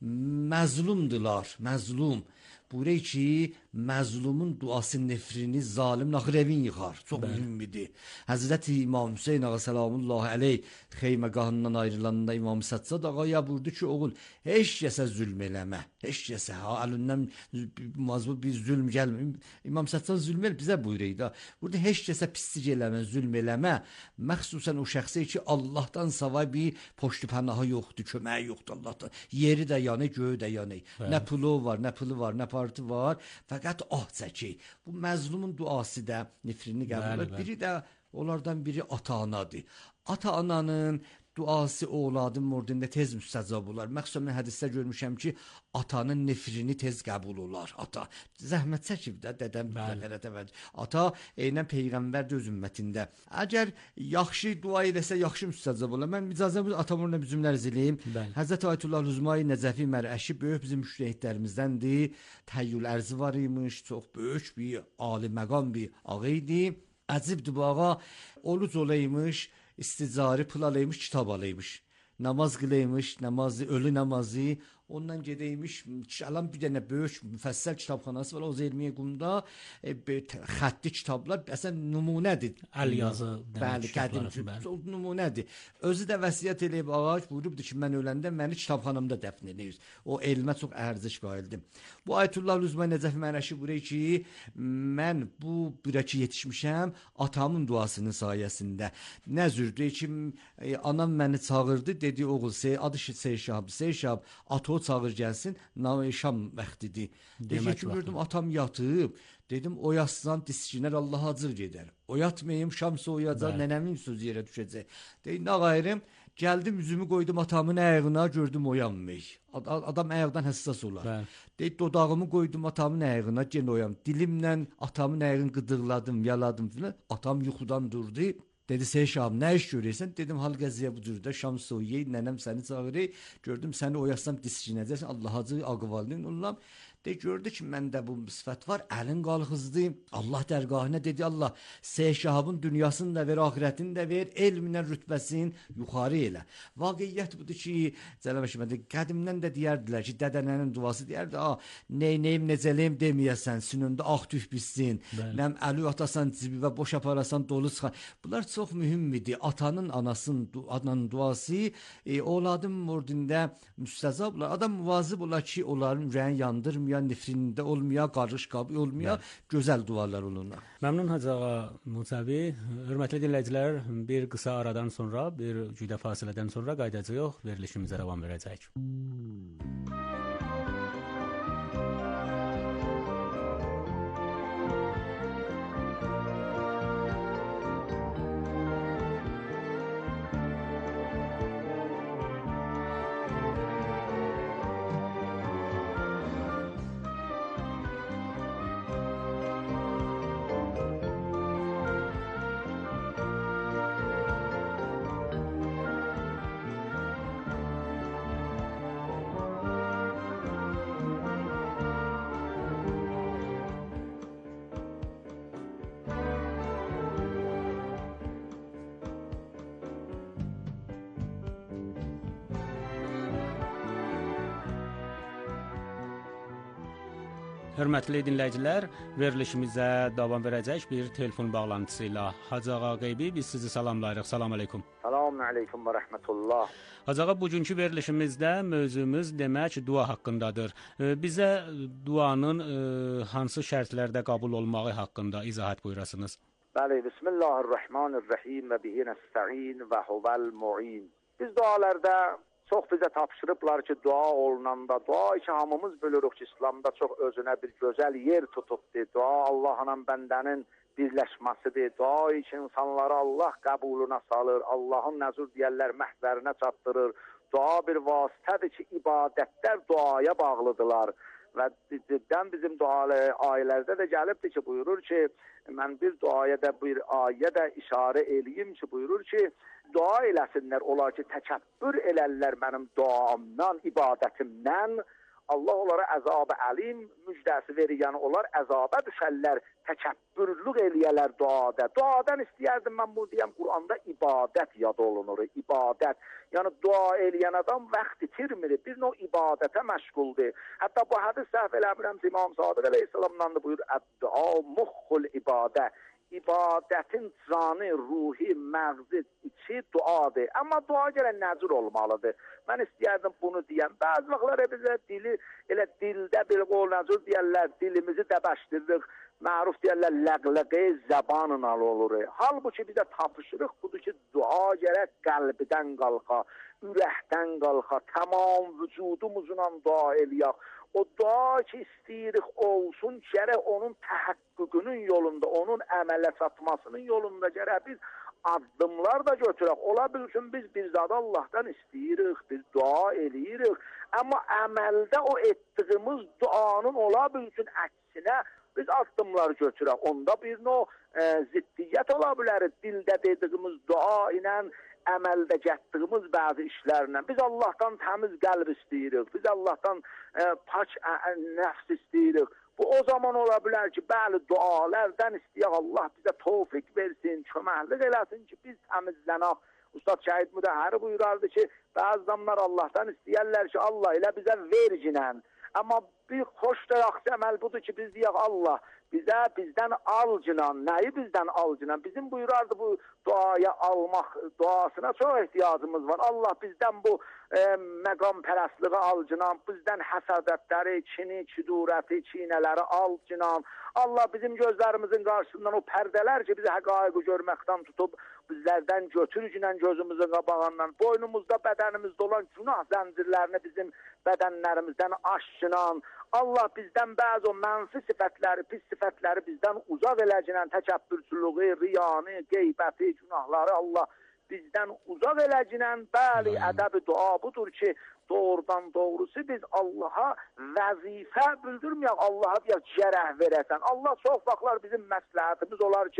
Məzlumdular, məzlum. Buraya ki, məzlumun duası nefrini zalim naxrevin yıxar. Çox mühümmidir. Həzrəti İmam Hüseyin ağa salamullahi aleyh xeymegahından ayrılanında İmam Səccad ağaya buyurdu ki, oğul, heç kəsə zülm eləmə. Heç kəsə, əlindən mazbul bir zülm gəlmir. İmam Səccad zülm el bizə buyuruydu. Burada heç kəsə pislik eləmə, zülm eləmə. Məxsusən o şəxsə ki, Allahdan savay bir poştu pənahı yoxdur, köməyi yoxdur Allahdan. Yeri də yanı, göyü də yanı. Nə pulu var, nə pulu var, nə parti var. Fəqət çəki. Bu məzlumun duası da nefrini qəbul edir. Biri də onlardan biri ata-anadır. Ata-ananın duası oğladın murdində tez müstəcab olar. Məxsusən mən hədisdə görmüşəm ki, atanın nefrini tez qəbul olar. Ata zəhmət çəkib də dədəm ata eynən peyğəmbər də öz ümmətində. Əgər yaxşı dua eləsə yaxşı müstəcab olar. Mən icazə atamın cümlələr ziləyim. Həzrət Ayətullah Lüzmai Nəcəfi Mərəşi böyük bizim müştəhidlərimizdəndir. Təyyül ərzi var imiş, çox böyük bir ali məqam bir ağa idi. Əcibdir bu ağa, oruc olaymış, isticari pul alaymış, kitab alaymış. Namaz qılaymış, namazı, ölü namazı. Ondan gedəymiş, alan bir dənə böyük müfəssəl kitabxanası var, o Zelmiyə Qumda xətti kitablar, əsən nümunədir. Əl yazı. Bəli, qədim, çox nümunədir. Özü də vəsiyyət eləyib ağac, buyurubdur ki, mən öləndə məni kitabxanamda dəfn edəyir. O elmə çox ərziş qaildim. Bu Ayətullah Lüzmai Nəcəfi Mərəşi buyurur ki, mən bu bürəki yetişmişəm atamın duasının sayəsində. Nə zürdür ki, anam məni çağırdı, dedi oğul, adı Seyşab, atı o çağır gəlsin, şam vaxtidir. Demək ki, gördüm atam yatıb, dedim oyatsan diskinər Allah acır gedər. Oyatmayayım, şam soğuyacaq, nənəmin sözü yerə düşəcək. Deyim, nə qayırım, gəldim üzümü qoydum atamın ayağına, gördüm oyanmayı. Adam ayaqdan həssas olar. Deyib, dodağımı qoydum atamın ayağına, gen oyam. Dilimlə atamın ayağını qıdırladım, yaladım filan. Atam yuxudan durdu. Dedi Seyşab, nə iş görürsən? Dedim, hal qəziyə budur da, şam soğuyay, nənəm səni çağırır, gördüm səni oyatsam diskinəcəksən, Allah acı ağıvalın, onlam. De gördü ki məndə bu sifət var, əlin qalxızdı. Allah dərgahına dedi Allah, Şeyh-Şahabın dünyasını da ver, axirətini də ver, elminə rütbəsini yuxarı elə. Vaqiyyət budur ki, Cəlal Məşəmədə qədimdən də deyərdilər ki, dədənənin duası deyərdi, neynəyim, necəliyim deməyəsən, sünündə ağ tüh bitsin, nəm əli atasan cibi və boş aparasan dolu çıxar. Bunlar çox mühümmidir. Atanın, ananın duası, oğladın murdində müstəza bunlar. Adam muvazib olar ki, onların ürəyini yandırmaya, nifrində olmaya, qarış qabı olmaya, gözəl dualar olurlar. Məmnun Hacı Ağa Musavi. Hörmətli dinləyicilər, bir qısa aradan sonra, bir cüdə fasilədən sonra qayıdacağıq, verilişimizə davam verəcəyik. Hörmətli dinləyicilər, verilişimizə davam verəcək bir telefon bağlantısı ilə. Hacı Ağa Qeybi, biz sizi salamlayırıq. Salam əleykum. Salam əleykum və rəhmətullah. Hacı Ağa, bugünkü verilişimizdə mövzumuz demək dua haqqındadır. Bizə duanın hansı şərtlərdə qəbul olmağı haqqında izahat buyurasınız. Bəli, Bismillahirrahmanirrahim və bihi nəstəin və huvəl mu'in. Biz dualarda çox bizə tapşırıblar ki, dua olunanda, dua ki, hamımız bilirik ki, İslamda çox özünə bir gözəl yer tutubdur. Dua Allahla bəndənin birləşməsidir. Dua ki, insanları Allah qəbuluna salır, Allahın nəzur deyərlər məhvərinə çatdırır. Dua bir vasitədir ki, ibadətlər duaya bağlıdırlar. Və ciddən bizim ayələrdə də gəlibdir ki, buyurur ki, mən bir duaya da, bir ayə də işarə eləyim ki, buyurur ki, dua eləsinlər, olar ki, təkəbbür elərlər mənim duamdan, ibadətimdən, Allah onlara əzab-ı əlim müjdəsi verir, yəni onlar əzaba düşərlər, təkəbbürlük eləyərlər duada. Duadan istəyərdim mən bunu deyəm, Quranda ibadət yad olunur, ibadət. Yəni dua eləyən adam vaxt itirmir, bir növ ibadətə məşğuldur. Hətta bu hədis səhv eləmirəm, İmam Sadiq əleyhissalamdan da buyur, əd-dua muxul ibadə. İbadətin canı, ruhi, məğzi, içi duadır. Amma dua gələn nəzir olmalıdır. Mən istəyərdim bunu deyəm. Bəzi vaxtlar bizə dili, elə dildə bir qol nəzir deyərlər, dilimizi dəbəşdiririk. Məruf deyərlər, ləqləqə zəbanla olur. Halbuki bizə tapışırıq, budur ki, dua gərək qəlbdən qalxa, ürəkdən qalxa, tamam vücudumuzla dua eləyək. O dua ki, istəyirik olsun, gərək onun təhəqqüqünün yolunda, onun əmələ çatmasının yolunda gərək biz addımlar da götürək. Ola bilsin, biz bir zad Allahdan istəyirik, biz dua eləyirik. Amma əməldə o etdiyimiz duanın ola bilsin əksinə biz addımlar götürək. Onda bir ziddiyyət ola bilər. Dildə dediyimiz dua ilə əməldə gətdiyimiz bəzi işlərlə. Biz Allahdan təmiz qəlb istəyirik. Biz Allahdan pak nəfs istəyirik. Bu o zaman ola bilər ki, bəli dualərdən istəyək, Allah bizə tövfiq versin, köməklik eləsin ki, biz təmizlənək. Ustad Şəhid Müdəhhəri buyurardı ki, bəzi adamlar Allahdan istəyərlər ki, Allah elə bizə vercinən. Amma bir xoş da yaxşı əməl budur ki, biz deyək Allah bizə bizdən alcinan. Nəyi bizdən alcinan? Bizim buyurardı bu duaya almaq, duasına çox ehtiyacımız var. Allah bizdən bu məqam pərəstliği alcinan, bizdən həsədətləri, kini, kidurəti, çiynələri alcinan. Allah bizim gözlərimizin qarşısından o pərdələr ki, bizi həqaiqi görməkdən tutub, bizlərdən götürgünən gözümüzün qabağından, boynumuzda, bədənimizdə olan günah zəncirlərini bizim bədənlərimizdən aşçınan, Allah bizdən bəzi o mənfi sifətləri, pis sifətləri bizdən uzaq eləcənən, təkəbbürsülüğü, riyanı, qeybəti, günahları Allah bizdən uzaq eləcənən, bəli, ədəb-i dua budur ki, doğrudan doğrusu biz Allaha vəzifə bildirməyək, Allaha deyək, gərək verəsən. Allah çox vaxtlar bizim məsləhətimiz olar ki,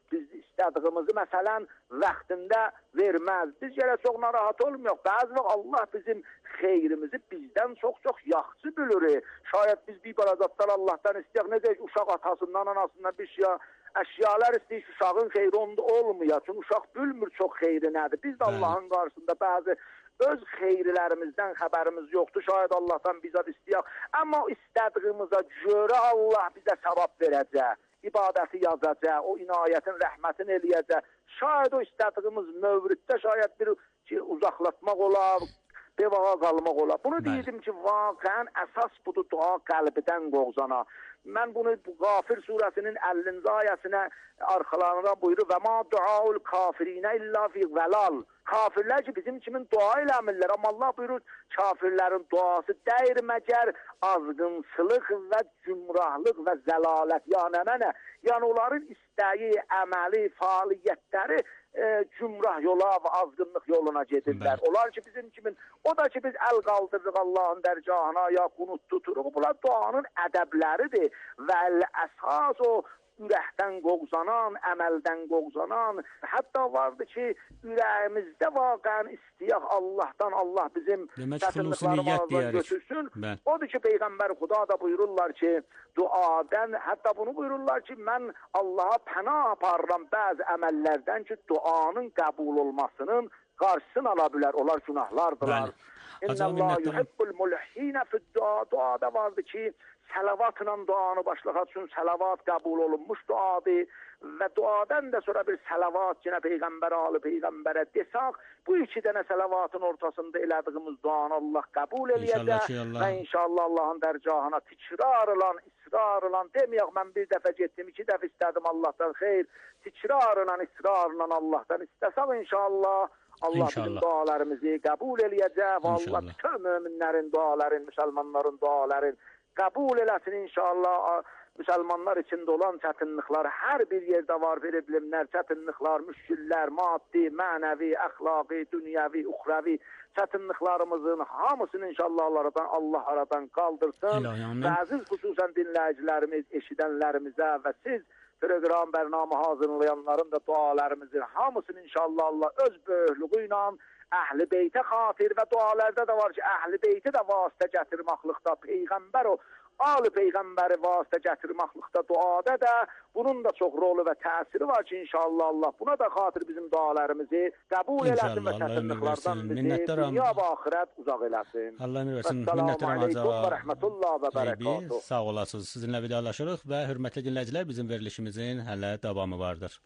biz istədiyimizi məsələn vaxtında verməz. Biz gələ çox narahat olmuyoruz. Bəzi vaxt Allah bizim xeyrimizi bizdən çox yaxşı bilir. Şayət biz bir barazatlar Allahdan istəyək, necə uşaq atasından, anasından bir şey əşyalar istəyir, uşağın xeyri onda olmuyor. Çünki uşaq bilmir çox xeyri nədir. Biz də Allahın qarşısında bəzi öz xeyirlərimizdən xəbərimiz yoxdur. Şayət Allahdan bizə istəyək. Amma istədiyimizə görə Allah bizə savab verəcək. İbadəti yazacaq, o inayətin, rəhmətin eləyəcək. Şayət o istədiyimiz mövriddə şayət bir uzaqlatmaq olar, devağa qalmaq olar. Bunu deyirdim ki, vaqən əsas budur dua qəlbidən qovzana. Mən bunu Qafir surəsinin 50-ci ayəsinə arxalarına buyurur və ma duaul kafirinə illa fi zəlal. Kafirlər ki bizim kimin dua eləmirlər, amma Allah buyurur kafirlərin duası dəyir məgər azğınsılıq və cümrahlıq və zəlalət. Yəni mənə, yəni onların istəyi, əməli, fəaliyyətləri cümrah yola və azğınlıq yoluna gedirlər. Onlar ki bizim kimin, o da ki biz əl qaldırırıq Allahın dərgahına, ya qunut tuturuq. Bunlar duanın ədəbləridir və əsas o ürəkdən qovzanan, əməldən qovzanan, hətta vardı ki, ürəyimizdə vaqən istəyək Allahdan, Allah bizim çətinliklərimizdən götürsün. Odur ki, Peyğəmbər Xuda da buyururlar ki, duadan, hətta bunu buyururlar ki, mən Allaha pənah aparıram bəzi əməllərdən ki, duanın qəbul olmasının qarşısını ala bilər, onlar günahlardılar. İnnəllah yuhibbul mulhinə fid-dua. Duada vardı ki, səlavatla duanı başlamaq üçün səlavat qəbul olunmuş duadır və duadan da sonra bir səlavat yenə Peyğəmbərə, Ali Peyğəmbərə desaq, bu iki dənə səlavatın ortasında elədiyimiz duanı Allah qəbul eləyəcək və inşallah Allahın dərgahına tikrarla, israrla deməyək, mən bir dəfə getdim, iki dəfə istədim Allahdan xeyr, tikrarla, israrla Allahdan istəsək inşallah Allah bizim dualarımızı qəbul eləyəcək və Allah bütün möminlərin duaların, müsəlmanların duaların qəbul eləsin inşallah. Müsəlmanlar içində olan çətinliklər hər bir yerdə var, bilimlər, çətinliklər, müşkillər, maddi, mənəvi, əxlaqi, dünyəvi, uxravi çətinliklərimizin hamısını inşallah Allah aradan qaldırsın. Və əziz xüsusən dinləyicilərimiz, eşidənlərimizə və siz proqram bərnamə hazırlayanların da dualarımızın hamısını inşallah Allah öz böyüklüyü ilə Əhl-i Beytə xatir və dualarda da var ki, Əhl-i Beyti də vasitə gətirməklikdə, Peyğəmbər o Ali Peyğəmbəri vasitə gətirməklikdə duada da bunun da çox rolu və təsiri var ki, inşallah Allah buna da xatir bizim dualarımızı qəbul eləsin və çətinliklərdən bizi dünya və axirət uzaq eləsin. Allah əmr versin. Əssalamu aleykum və rəhmətullah və bərəkatuhu. Sağ olasınız. Sizinlə vidalaşırıq və hörmətli dinləyicilər, bizim verilişimizin hələ davamı vardır.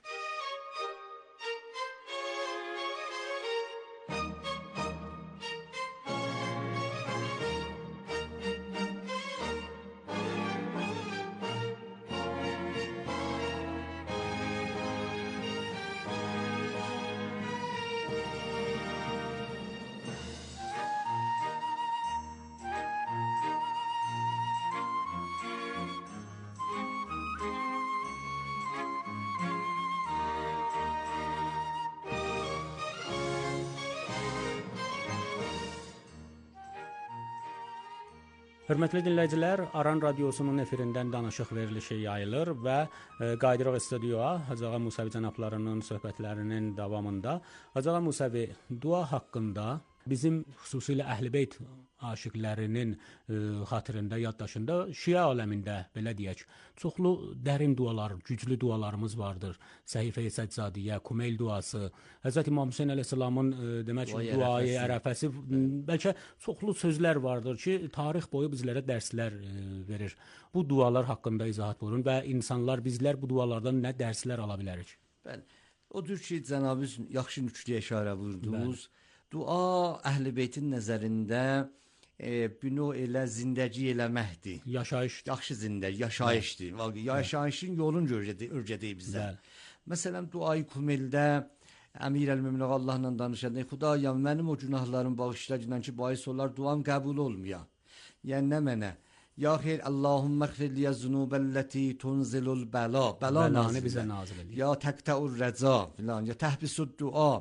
Hörmətli dinləyicilər, Aran Radiosunun efirindən danışıq verilişi yayılır və qayıdırıq studiyaya. Hacı Ağa Musəvi cənablarının söhbətlərinin davamında Hacı Ağa Musəvi dua haqqında bizim xüsusilə Əhl-i Beyt aşiqlərinin xatirində, yaddaşında Şia aləmində belə deyək, çoxlu dərin dualar, güclü dualarımız vardır. Səhifə-i Səccadiyyə, Kumeyl duası, Həzrət İmam Hüseyn əleyhissalamın demək duayı, ərəfəsi, bəlkə çoxlu sözlər vardır ki, tarix boyu bizlərə dərslər verir. Bu dualar haqqında izahat buyurun və insanlar, bizlər bu dualardan nə dərslər ala bilərik? Bəli. Odur ki, cənabınız yaxşı nüktəyə işarə buyurdunuz. Dua Əhl-i Beytin nəzərində bunu elə zindəgi eləməkdir. Yaşayışdır. Yaxşı zindəgi, yaşayışdır. Yaşayışın yolunu öyrədək bizə. Məsələn, duayı Kumeldə Əmir əl-Möminin Allahla danışanda, Xudayam, mənim o günahlarım bağışla ki, bahis olar, duam qəbul olmuyor. Yəni nə mənə? Ya xeyr, Allahümmə xfirliyə zunubəlləti tunzilul bəla. Bəla nazil. Bizə nazil edir. Ya təqtəur rəca filan, ya təhbisud dua.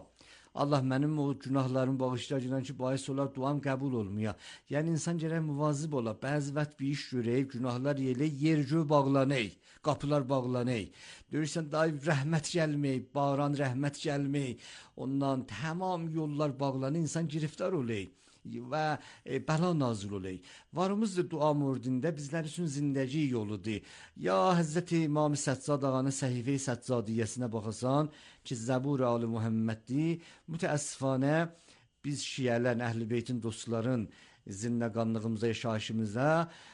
Allah mənim o günahlarımı bağışlayacaq ki, bahis olar duam qəbul olmuyor. Yəni insan gərək müvazib ola. Bəzi vaxt bir iş görək, günahlar yelək, yer-göy bağlanay, qapılar bağlanay. Görürsən day rəhmət gəlmək, bağıran rəhmət gəlmək. Ondan tamam yollar bağlanır, insan giriftar olay və bəla nazil olay. Varımızdır dua murdində bizlər üçün zindəgi yoludur. Ya Həzrəti İmam Səccad ağanın Səhifə-i Səccadiyyəsinə baxasan ki, Zəbur Ali Muhammeddir. Mütəəssifanə biz şiələrin, Əhl-i Beytin dostların zindəqanlığımıza, yaşayışımıza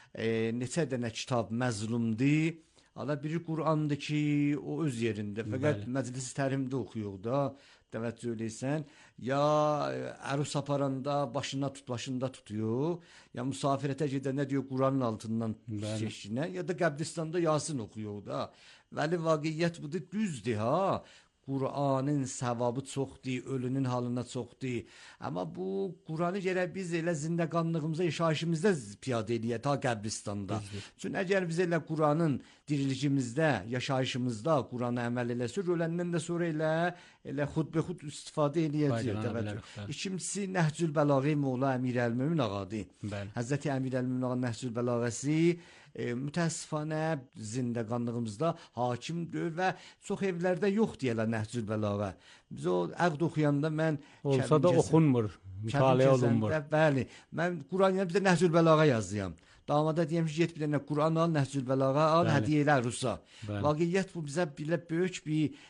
neçə dənə kitab məzlumdur. Hala biri Qur'andır ki, o öz yerində. Fəqət məclis tərimdə oxuyuq da, təvəccüh eləysən. Ya ərus aparanda başında tutuyor. Ya müsafirətə gedəndə diyor Qur'anın altından seçkinə. Ya da qəbristanda Yasin oxuyuq da. Vəli vaqiyyət budur, düzdür ha. Qur'anın savabı çoxdur, ölünün halına çoxdur. Amma bu Qur'anı gərək biz elə zindəqanlığımıza, yaşayışımızda piyadə eləyək ta qəbristanda. Çünki əgər biz elə Qur'anın dirilicimizdə, yaşayışımızda Qur'ana əməl eləsək, öləndən də sonra elə xud istifadə eləyəcək. İkincisi Nəhcül Bəlağə Molla Əmir Əl-Mömin ağadır. Həzrəti Əmir Əl-Mömin ağanın Nəhcül Bəlağəsi mütəəssifanə zindəqanlığımızda hakimdir və çox evlərdə yox deyirlər Nəhcül Bəlağə. Biz o əqd oxuyanda mən olsa da oxunmur, mütaliə olunmur. Bəli, mən Quran bir də Nəhcül Bəlağə yazıyam. Damada deyəm ki, get bir dənə Quran al, Nəhcül Bəlağə al, hədiyyə elə Rusa. Vaqiyyət bu bizə belə böyük bir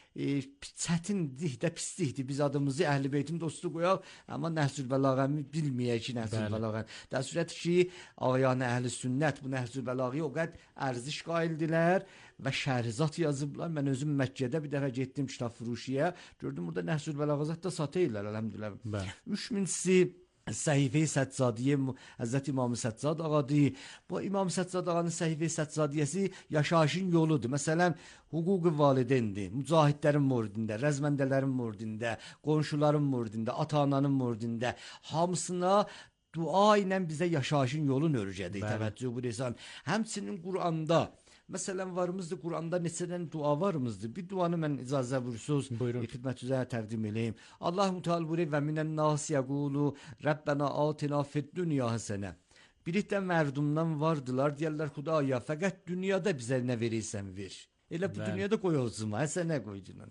çətinlik də pislikdir. Biz adımızı Əhl-i Beytin dostu qoyaq, amma Nəhcül Bəlağəni bilməyək ki, Nəhcül Bəlağəni. Də surət ki, ağayanə Əhl-i Sünnət bu Nəhcül Bəlağəyə o qədər ərziş qaildilər və şərhizat yazıblar. Mən özüm Məkkədə bir dəfə getdim kitab furuşiyə, gördüm burada Nəhcül Bəlağəzat da satırlar, əlhəmdülillah. 3000-si Səhifə-i Səccadiyyə Həzrəti İmam Səccad ağadır. Bu İmam Səccad ağanın Səhifə-i Səccadiyyəsi yaşayışın yoludur. Məsələn, hüquq-i valideyndir. Mücahidlərin murdində, rəzməndələrin murdində, qonşuların murdində, ata-ananın murdində. Hamısına dua ilə bizə yaşayışın yolunu öyrədir. Təvəccüh buyursan. Həmçinin Quranda məsələn varımızdır, Quranda neçədən dua varımızdır. Bir duanı mən icazə buyursuz xidmətinizə təqdim edeyim. Allahu Teala buyurur və minən nas yəqulu Rabbana atina fid-dunya həsənə. Birlikdə mərdumdan vardılar, deyirlər Xudaya, fəqət dünyada bizə nə verirsən ver. Elə bu dünyada qoy olsun, həsənə qoycunun.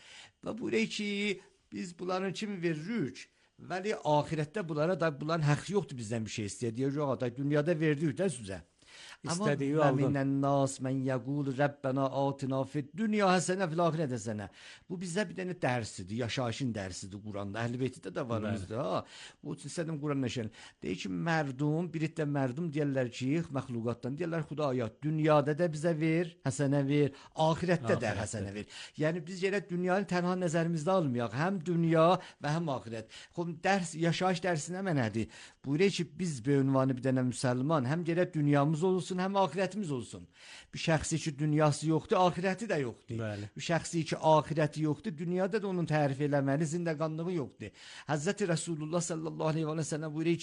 Və buyurur ki, biz bunların kimi veririk. Vəli ahirətdə bunların haqqı yoxdur bizdən bir şey istəyir. Deyir, yox, dünyada verdik də sizə. İstədiyi aldın. Minən nas mən yəqul Rəbbənə atina fid-dunya həsənə fil-axirət həsənə. Bu bizə bir dənə dərsidir, yaşayışın dərsidir Quranda. Əhl-i Beytdə də varımızdır. Bu üçün istədim Quran nəşəl. Deyir ki, mərdum, birlikdə mərdum deyirlər ki, məxluqatdan deyirlər Xudaya, dünyada da bizə ver, həsənə ver, ahirətdə də həsənə ver. Yəni biz yerə dünyanı tənha nəzərimizdə almayaq, həm dünya və həm ahirət. Dərs, yaşayış dərsinə mənədir. Buyurur ki, biz bu ünvanı bir dənə müsəlman, həm gərək dünyamız olsun, həm ahirətimiz olsun. Bir şəxsi ki, dünyası yoxdur, ahirəti də yoxdur. Bir şəxsi ki, ahirəti yoxdur, dünyada da onun tərif eləməli, zindəqanlığı yoxdur. Həzrəti Rasulullah sallallahu aleyhi və səlləm buyurur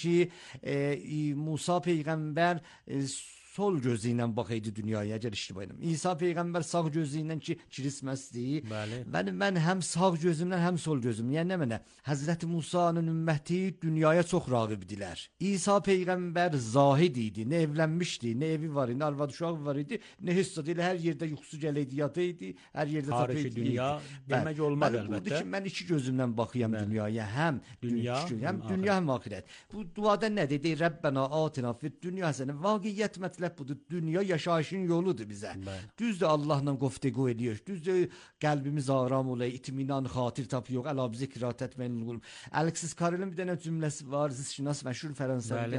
ki, Musa Peyğəmbər sol gözü ilə baxaydı dünyaya, əgər iştibaydım. İsa Peyğəmbər sağ gözü ilə ki, kirisməsdir. Mən həm sağ gözümlə, həm sol gözüm. Yəni nə mənə? Həzrəti Musa'nın ümməti dünyaya çox rağibdilər. İsa Peyğəmbər zahid idi, nə evlənmişdi, nə evi var idi, nə arvad uşağı var idi, nə hissat ilə hər yerdə yuxusu gələydi, yataydı, hər yerdə tarixi dünya demək olmaz əlbəttə. Mən iki gözümlə baxıyam dünyaya, həm dünya, həm ahirət. Bu duada nə dedi? Rəbbənə atina fid-dunya həsənə. Vaqiyyət budur. Dünya yaşayışın yoludur bizə. Düzdür Allahla qoftəqo ediyor. Düzdür qəlbimiz aram olayı, itminan, xatir tapıyor. Əla bizə qiraət etməyin qulum. Aleksiz Karelin bir dənə cümləsi var. Zişnas məşhur Fransalı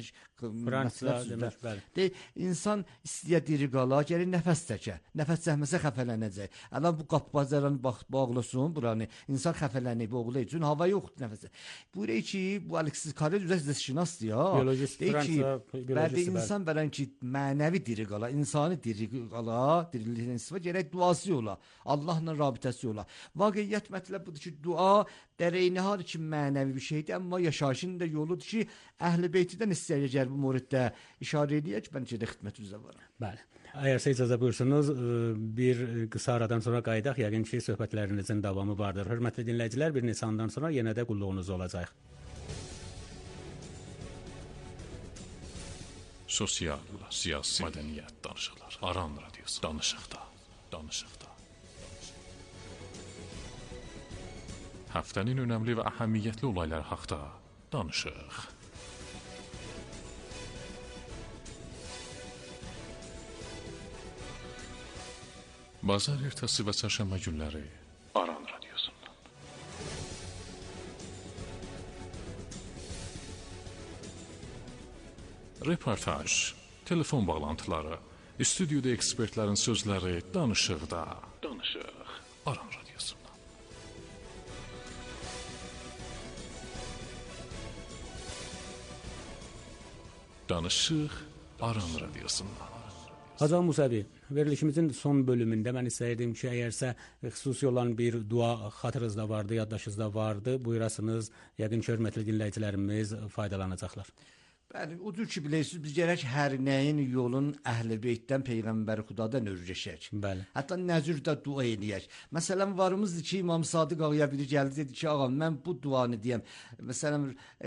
demək. İnsan istəyə diri qala, gəlir nəfəs çəkə. Nəfəs çəkməsə xəfələnəcək. Əla bu qapı bazarını bağlasın buranı. İnsan xəfələnib boğulayır. Çünki hava yoxdur nəfəsə. Buyurur ki, bu Aleksiz Karel üzə zişnasdır ya. Biolojist Fransa, insan bələn ki mənəvi diri qala, insani diri qala, dirilikdən istifadə gərək duası ola, Allahla rabitəsi ola. Vaqiyyət mətləb budur ki, dua dəreyni ki, mənəvi bir şeydir, amma yaşayışın da yoludur ki, Əhl-i Beytidən istəyəcək bu moriddə işarə edək ki, mən içədə xidmətinizə varam. Bəli. Əgər siz icazə buyursunuz, bir qısa aradan sonra qayıdaq. Yəqin ki, söhbətlərinizin davamı vardır. Hörmətli dinləyicilər, bir neçə andan sonra yenə də qulluğunuz olacaq. Sosial, siyasi, mədəniyyət danışıqlar. Aran radiosu. Danışıqda. Həftənin önəmli və əhəmiyyətli olayları haqqında danışıq. Bazar ertəsi və çərşənbə günləri Aran radiosundan. Reportaj, telefon bağlantıları, stüdyoda ekspertlərin sözləri, danışıq. Aran radiosundan. Danışıq Aran radiosundan. Hacı Musəvi, verilişimizin son bölümündə mən istəyirdim ki, əgərsə xüsusi olan bir dua xatırınızda vardı, yaddaşınızda vardı, buyurasınız, yəqin ki, hörmətli dinləyicilərimiz faydalanacaqlar. Bəli, odur ki, bilirsiniz, biz gərək hər nəyin yolun Əhl-i Beytdən, Peyğəmbər Xudadan öyrəşək. Bəli. Hətta nəzürdə dua eləyək. Məsələn, varımızdır ki, İmam Sadiq ağaya biri gəldi, dedi ki, ağam, mən bu duanı deyəm. Məsələn,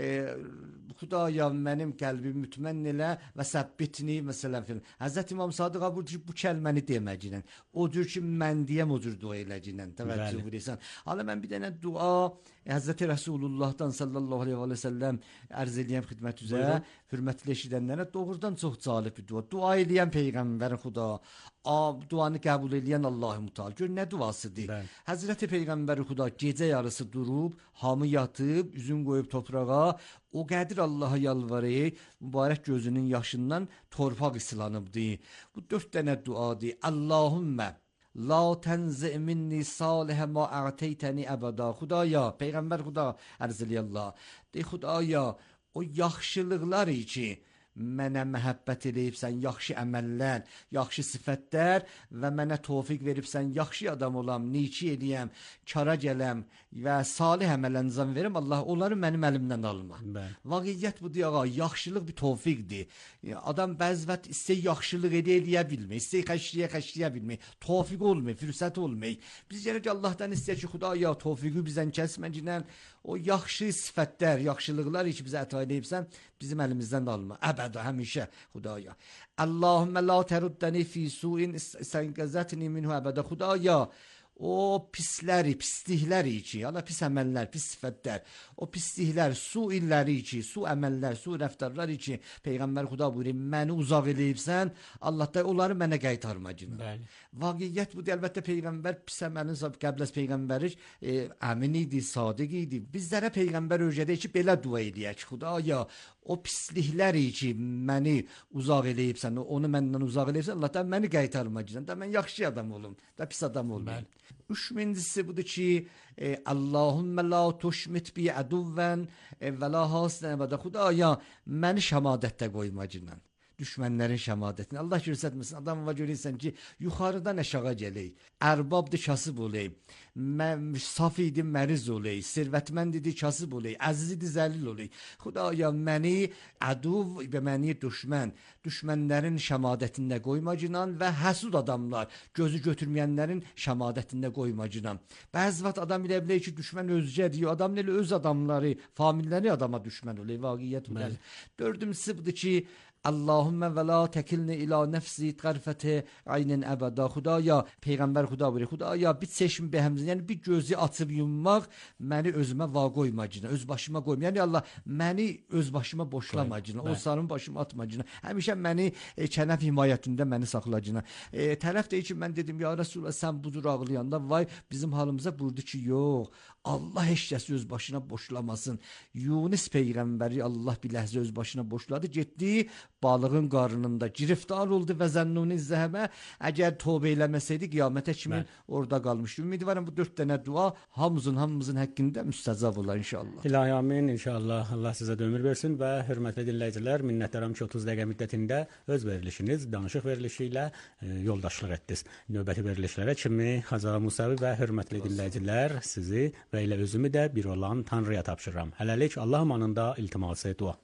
Xudaya mənim qəlbimi mütmən elə və səbbitni, məsələn, Həzrət İmam Sadiq ağa burada ki, bu kəlməni deməcəklə. Odur ki, mən deyəm, odur dua eləcəklə. Təvəccüh buyursan. Hala mən bir dənə dua Həzrəti Rəsulullahdan sallallahu aleyhi və səlləm ərz eləyəm xidmət üzrə. Hürmətli eşidənlərə doğrudan çox cəlib bir dua. Dua eləyən Peyğəmbər Xuda, duanı qəbul eləyən Allah-u Müteala. Gör nə duasıdır. Həzrəti Peyğəmbər Xuda gecə yarısı durub, hamı yatıb, üzün qoyub torpağa, o qədir Allaha yalvarır, mübarək gözünün yaşından torpaq islanıbdır. Bu 4 dənə duadır. Allahümmə la tenzi minni salih ma a'teyteni əbəda. Xudaya, Peyğəmbər Xuda ərz eləyəllah. De Xudaya, o yaxşılıqlar ki, mənə məhəbbət eləyibsən, yaxşı əməllər, yaxşı sifətlər və mənə tofiq veribsən, yaxşı adam olam, neçi eləyəm, kara gələm və salih əməl əncam verim, Allah onları mənim əlimdən alma. Vaqiyyət budur, ağa, yaxşılıq bir tofiqdir. Adam bəzi vaxt istəy yaxşılıq eləyə bilmək, istəy xəşliyə bilmək, tofiq olmayı, fürsət olmayı. Biz gərək Allahdan istəyək ki, Xudaya tofiqi bizdən kəsməcəklə, o yaxşı sifətlər, yaxşılıqlar ki, bizə əta edibsən, bizim əlimizdən alma. Əbədə, həmişə, Xudaya. Allahümmə la təruddəni fi suin istənqəzətini minhu əbədə. Xudaya, o pisləri, pislikləri ki, ya da pis əməllər, pis sifətlər, o pisliklər, su illəri ki, su əməllər, su rəftarlar ki, Peyğəmbər Xuda buyurur, məni uzaq eləyibsən, Allah da onları mənə qaytarmacına. Vaqiyyət budur, əlbəttə Peyğəmbər pis əməlin qəbləz Peyğəmbərik, əmin idi, sadiq idi. Bizlərə Peyğəmbər öyrədir ki, belə dua eləyək, Xudaya, o pislikləri ki, məni uzaq eləyibsən, onu məndən uzaq eləyibsən, Allah da məni qaytarmacına, da mən yaxşı adam olum, da pis adam olmayım. Üçüncüsü budur ki, Allahümmə la tuşmit bi əduvvən və la hasnə əbədə. Xudaya, məni şəmadətdə qoymacına. Düşmənlərin şəmadətini. Allah göstərməsin. Adam var görürsən ki, yuxarıdan aşağı gələk. Ərbabdır, kasıb olay. Saf idi, məriz olay. Sirvətmənd idi, kasıb olay. Əziz idi, zəlil olay. Xudaya, məni əduv və məni düşmənlərin şəmadətində qoymacına və həsud adamlar, gözü götürməyənlərin şəmadətində qoymacına. Bəzi vaxt adam elə bilir ki, düşmən özgədir. Adam elə öz adamları, familləri adama düşmən olay. Vaqiyyət budur. Dördüncüsü budur ki, Allahümmə və la təkilni ilə nəfsi tərfəti aynin əbəda. Xudaya, Peyğəmbər Xuda buyuruyor, Xudaya, bir çeşmi bəhəmzin, yəni bir gözü açıb yummaq məni özümə va qoymacına, öz başıma qoyma. Yəni Allah, məni öz başıma boşlamacına, o sarın başıma atmacına, həmişə məni kənəf himayətində məni saxlacına. Tərəf deyir ki, mən dedim, ya Resulullah, sən budur ağlayanda, vay, bizim halımıza burdu ki, yox, Allah heç kəsi öz başına boşlamasın. Yunus Peyğəmbəri Allah bir ləhzə öz başına boşladı, getdi, balığın qarnında giriftar oldu və zənnuni zəhəbə əgər tövbə eləməsəydi qiyamətə kimi orada qalmışdı. Ümidvaram bu 4 dənə dua hamımızın haqqında müstəcab olar inşallah. İlahi amin inşallah. Allah sizə də ömür versin və hörmətli dinləyicilər, minnətdaram ki 30 dəqiqə müddətində öz verilişiniz, danışıq verilişi ilə yoldaşlıq etdiniz. Növbəti verilişlərə kimi Xaca Musavi və hörmətli dinləyicilər, sizi və elə özümü də bir olan Tanrıya tapşırıram. Hələlik Allah amanında iltiması dua.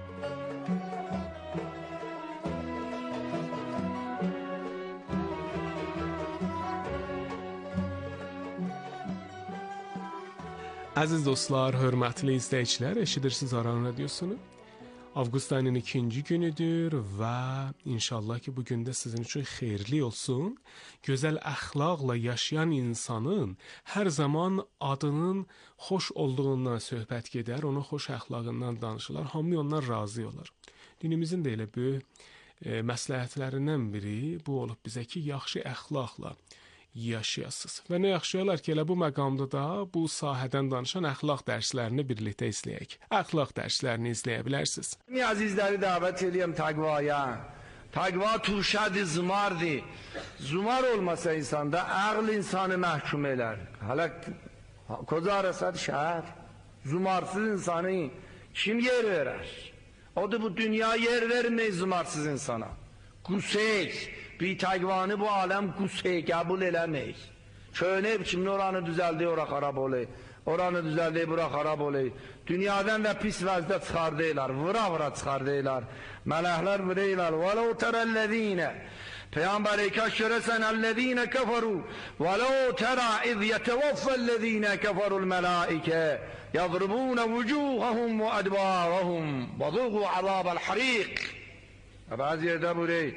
Əziz dostlar, hörmətli izləyicilər, eşidirsiniz Aran Radiosunu. Avqust ayının 2-ci günüdür və inşallah ki, bugün də sizin üçün xeyirli olsun. Gözəl əxlaqla yaşayan insanın hər zaman adının xoş olduğundan söhbət gedər, onun xoş əxlaqından danışırlar, hamı ondan razı olar. Dinimizin də elə böyük məsləhətlərindən biri bu olub bizə ki, yaxşı əxlaqla yaşayasınız. Və nə yaxşı olar ki, elə bu məqamda da bu sahədən danışan əxlaq dərslərini birlikdə izləyək. Əxlaq dərslərini izləyə bilərsiniz. Əzizləri dəvət edəyəm təqvaya. Təqva turşədi, zümardi. Zümar olmasa insanda əql insanı məhkum elər. Hələ koca arasad şəhər. Zümarsız insanı kim yer verər? O da bu dünya yer vermez zümarsız insana. Quseyk. Bir təqvanı bu aləm qusey qəbul eləmək. Köyünə kimin oranı düzəldi, ora xarab olayı. Oranı düzəldi, bura xarab olayı. Dünyadan da pis vəzdə çıxardıylar, vura çıxardıylar. Mələklər vuruylar. وَلَوْ تَرَى الَّذ۪ينَ Peygamber kaç göresen اَلَّذ۪ينَ كَفَرُوا وَلَوْ تَرَى اِذْ يَتَوَفَّ الَّذ۪ينَ كَفَرُوا الْمَلَائِكَ يَضْرِبُونَ وُجُوهَهُمْ وَأَدْبَارَهُمْ وَذُوقُوا عَذَابَ الْحَرِيقِ. Bazı yerde burayı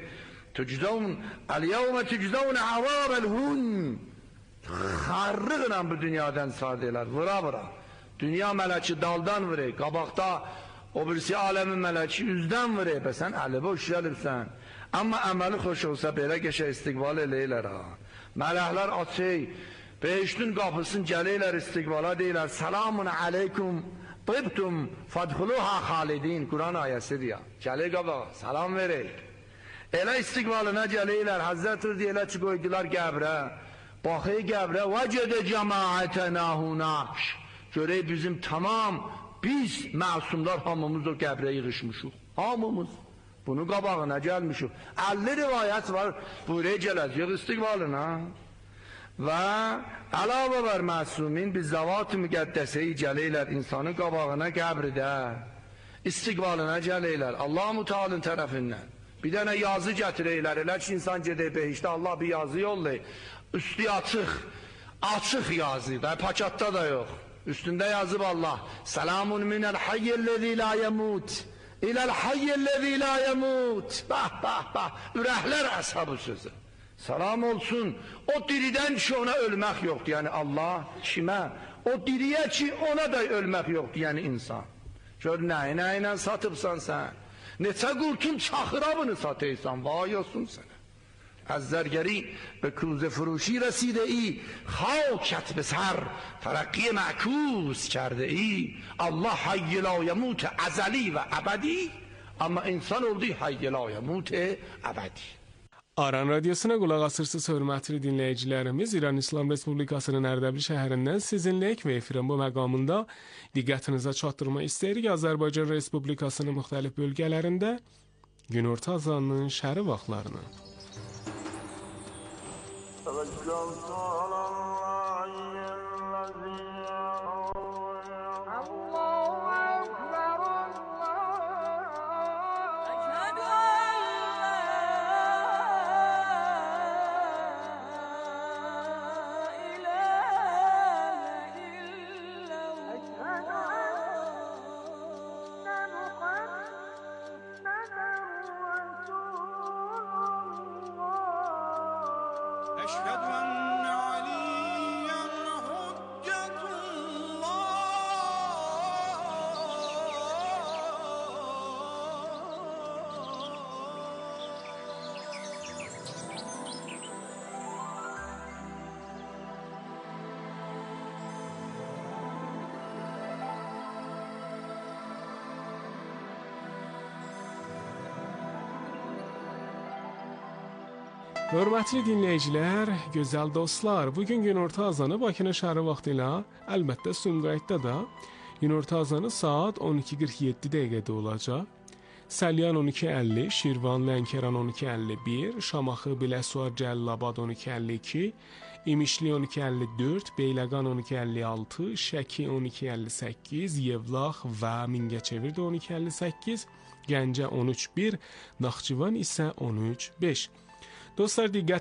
el-yevme tücdevne azâbel hun. Xarrıqla bu dünyadan sadeyler, vura. Dünya mələki daldan vurur, qabaqda o birisi aləmin mələki üzdən vurur, sən əli boş gəlibsən. Amma əməli xoş olsa belə geçə istiqbal eləyirlər ha. Mələklər açıq, behiştin qapısını gəlirlər istiqbala deyirlər, selamun aleykum, tıbtum, fadxuluha xalidin. Quran ayəsidir ya. Gəlir qabağa, salam verir. Elə istiqbalına gəlirlər, Həzrət deyirlər ki, qoydular qəbrə. Baxı qəbrə, vəcədə cəmaətənə hunaq. Görək bizim tamam, biz məsumlar hamımız o qəbrə yığışmışıq. Hamımız. Bunu qabağına gəlmişik. 50 rivayət var, buraya gələcək istiqbalına. Və əlavə var məsumin, biz zavat-ı müqəddəsəyi gəlirlər insanın qabağına qəbridə. İstiqbalına gəlirlər, Allah-u Teala'nın tərəfindən. Bir dənə yazı gətirəylər, elə ki insan gedək behişdə, Allah bir yazı yollayır. Üstü açıq yazı da, pakatda da yox. Üstündə yazıb Allah, Selamun minəl hayyəl-ləzi la yəmut, iləl hayyəl-ləzi la yəmut. Bah, ürəklər əshabı sözü. Salam olsun, o diridən ki ona ölmək yoxdur, yəni Allah kimə? O diriyə ki ona da ölmək yoxdur, yəni insan. Gör, nə ilə satıbsan sən? Neçə qurtun çaxırabını satıysan, vay olsun sənə. از زرگری به کوزه فروشی رسیده ای خاکت به سر ترقی معکوس کرده ای الله حی لا یموت ازلی و ابدی اما انسان oldu حی لا یموت ابدی. Aran Radyosuna qulaq asırsınız hörmətli dinləyicilərimiz. İran İslam Respublikasının Ərdəbil şəhərindən sizinləyik və efirin bu məqamında diqqətinizə çatdırma istəyirik. Azərbaycan Respublikasının müxtəlif bölgələrində günorta azanının şəhəri vaxtlarını. Hörmətli dinləyicilər, gözəl dostlar, bugün günorta azanı Bakının şəhəri vaxtı ilə, əlbəttə Sumqayıtda da günorta azanı saat 12:47 dəqiqədə olacaq. Səlyan 12:50, Şirvan, Lənkəran 12:51, Şamaxı, Biləsuvar, Cəlilabad 12:52, İmişli 12:54, Beyləqan 12:56, Şəki 12:58, Yevlax və Mingəçevir də 12:58, Gəncə 13:1, Naxçıvan isə 13:5. Dostlar, diqqət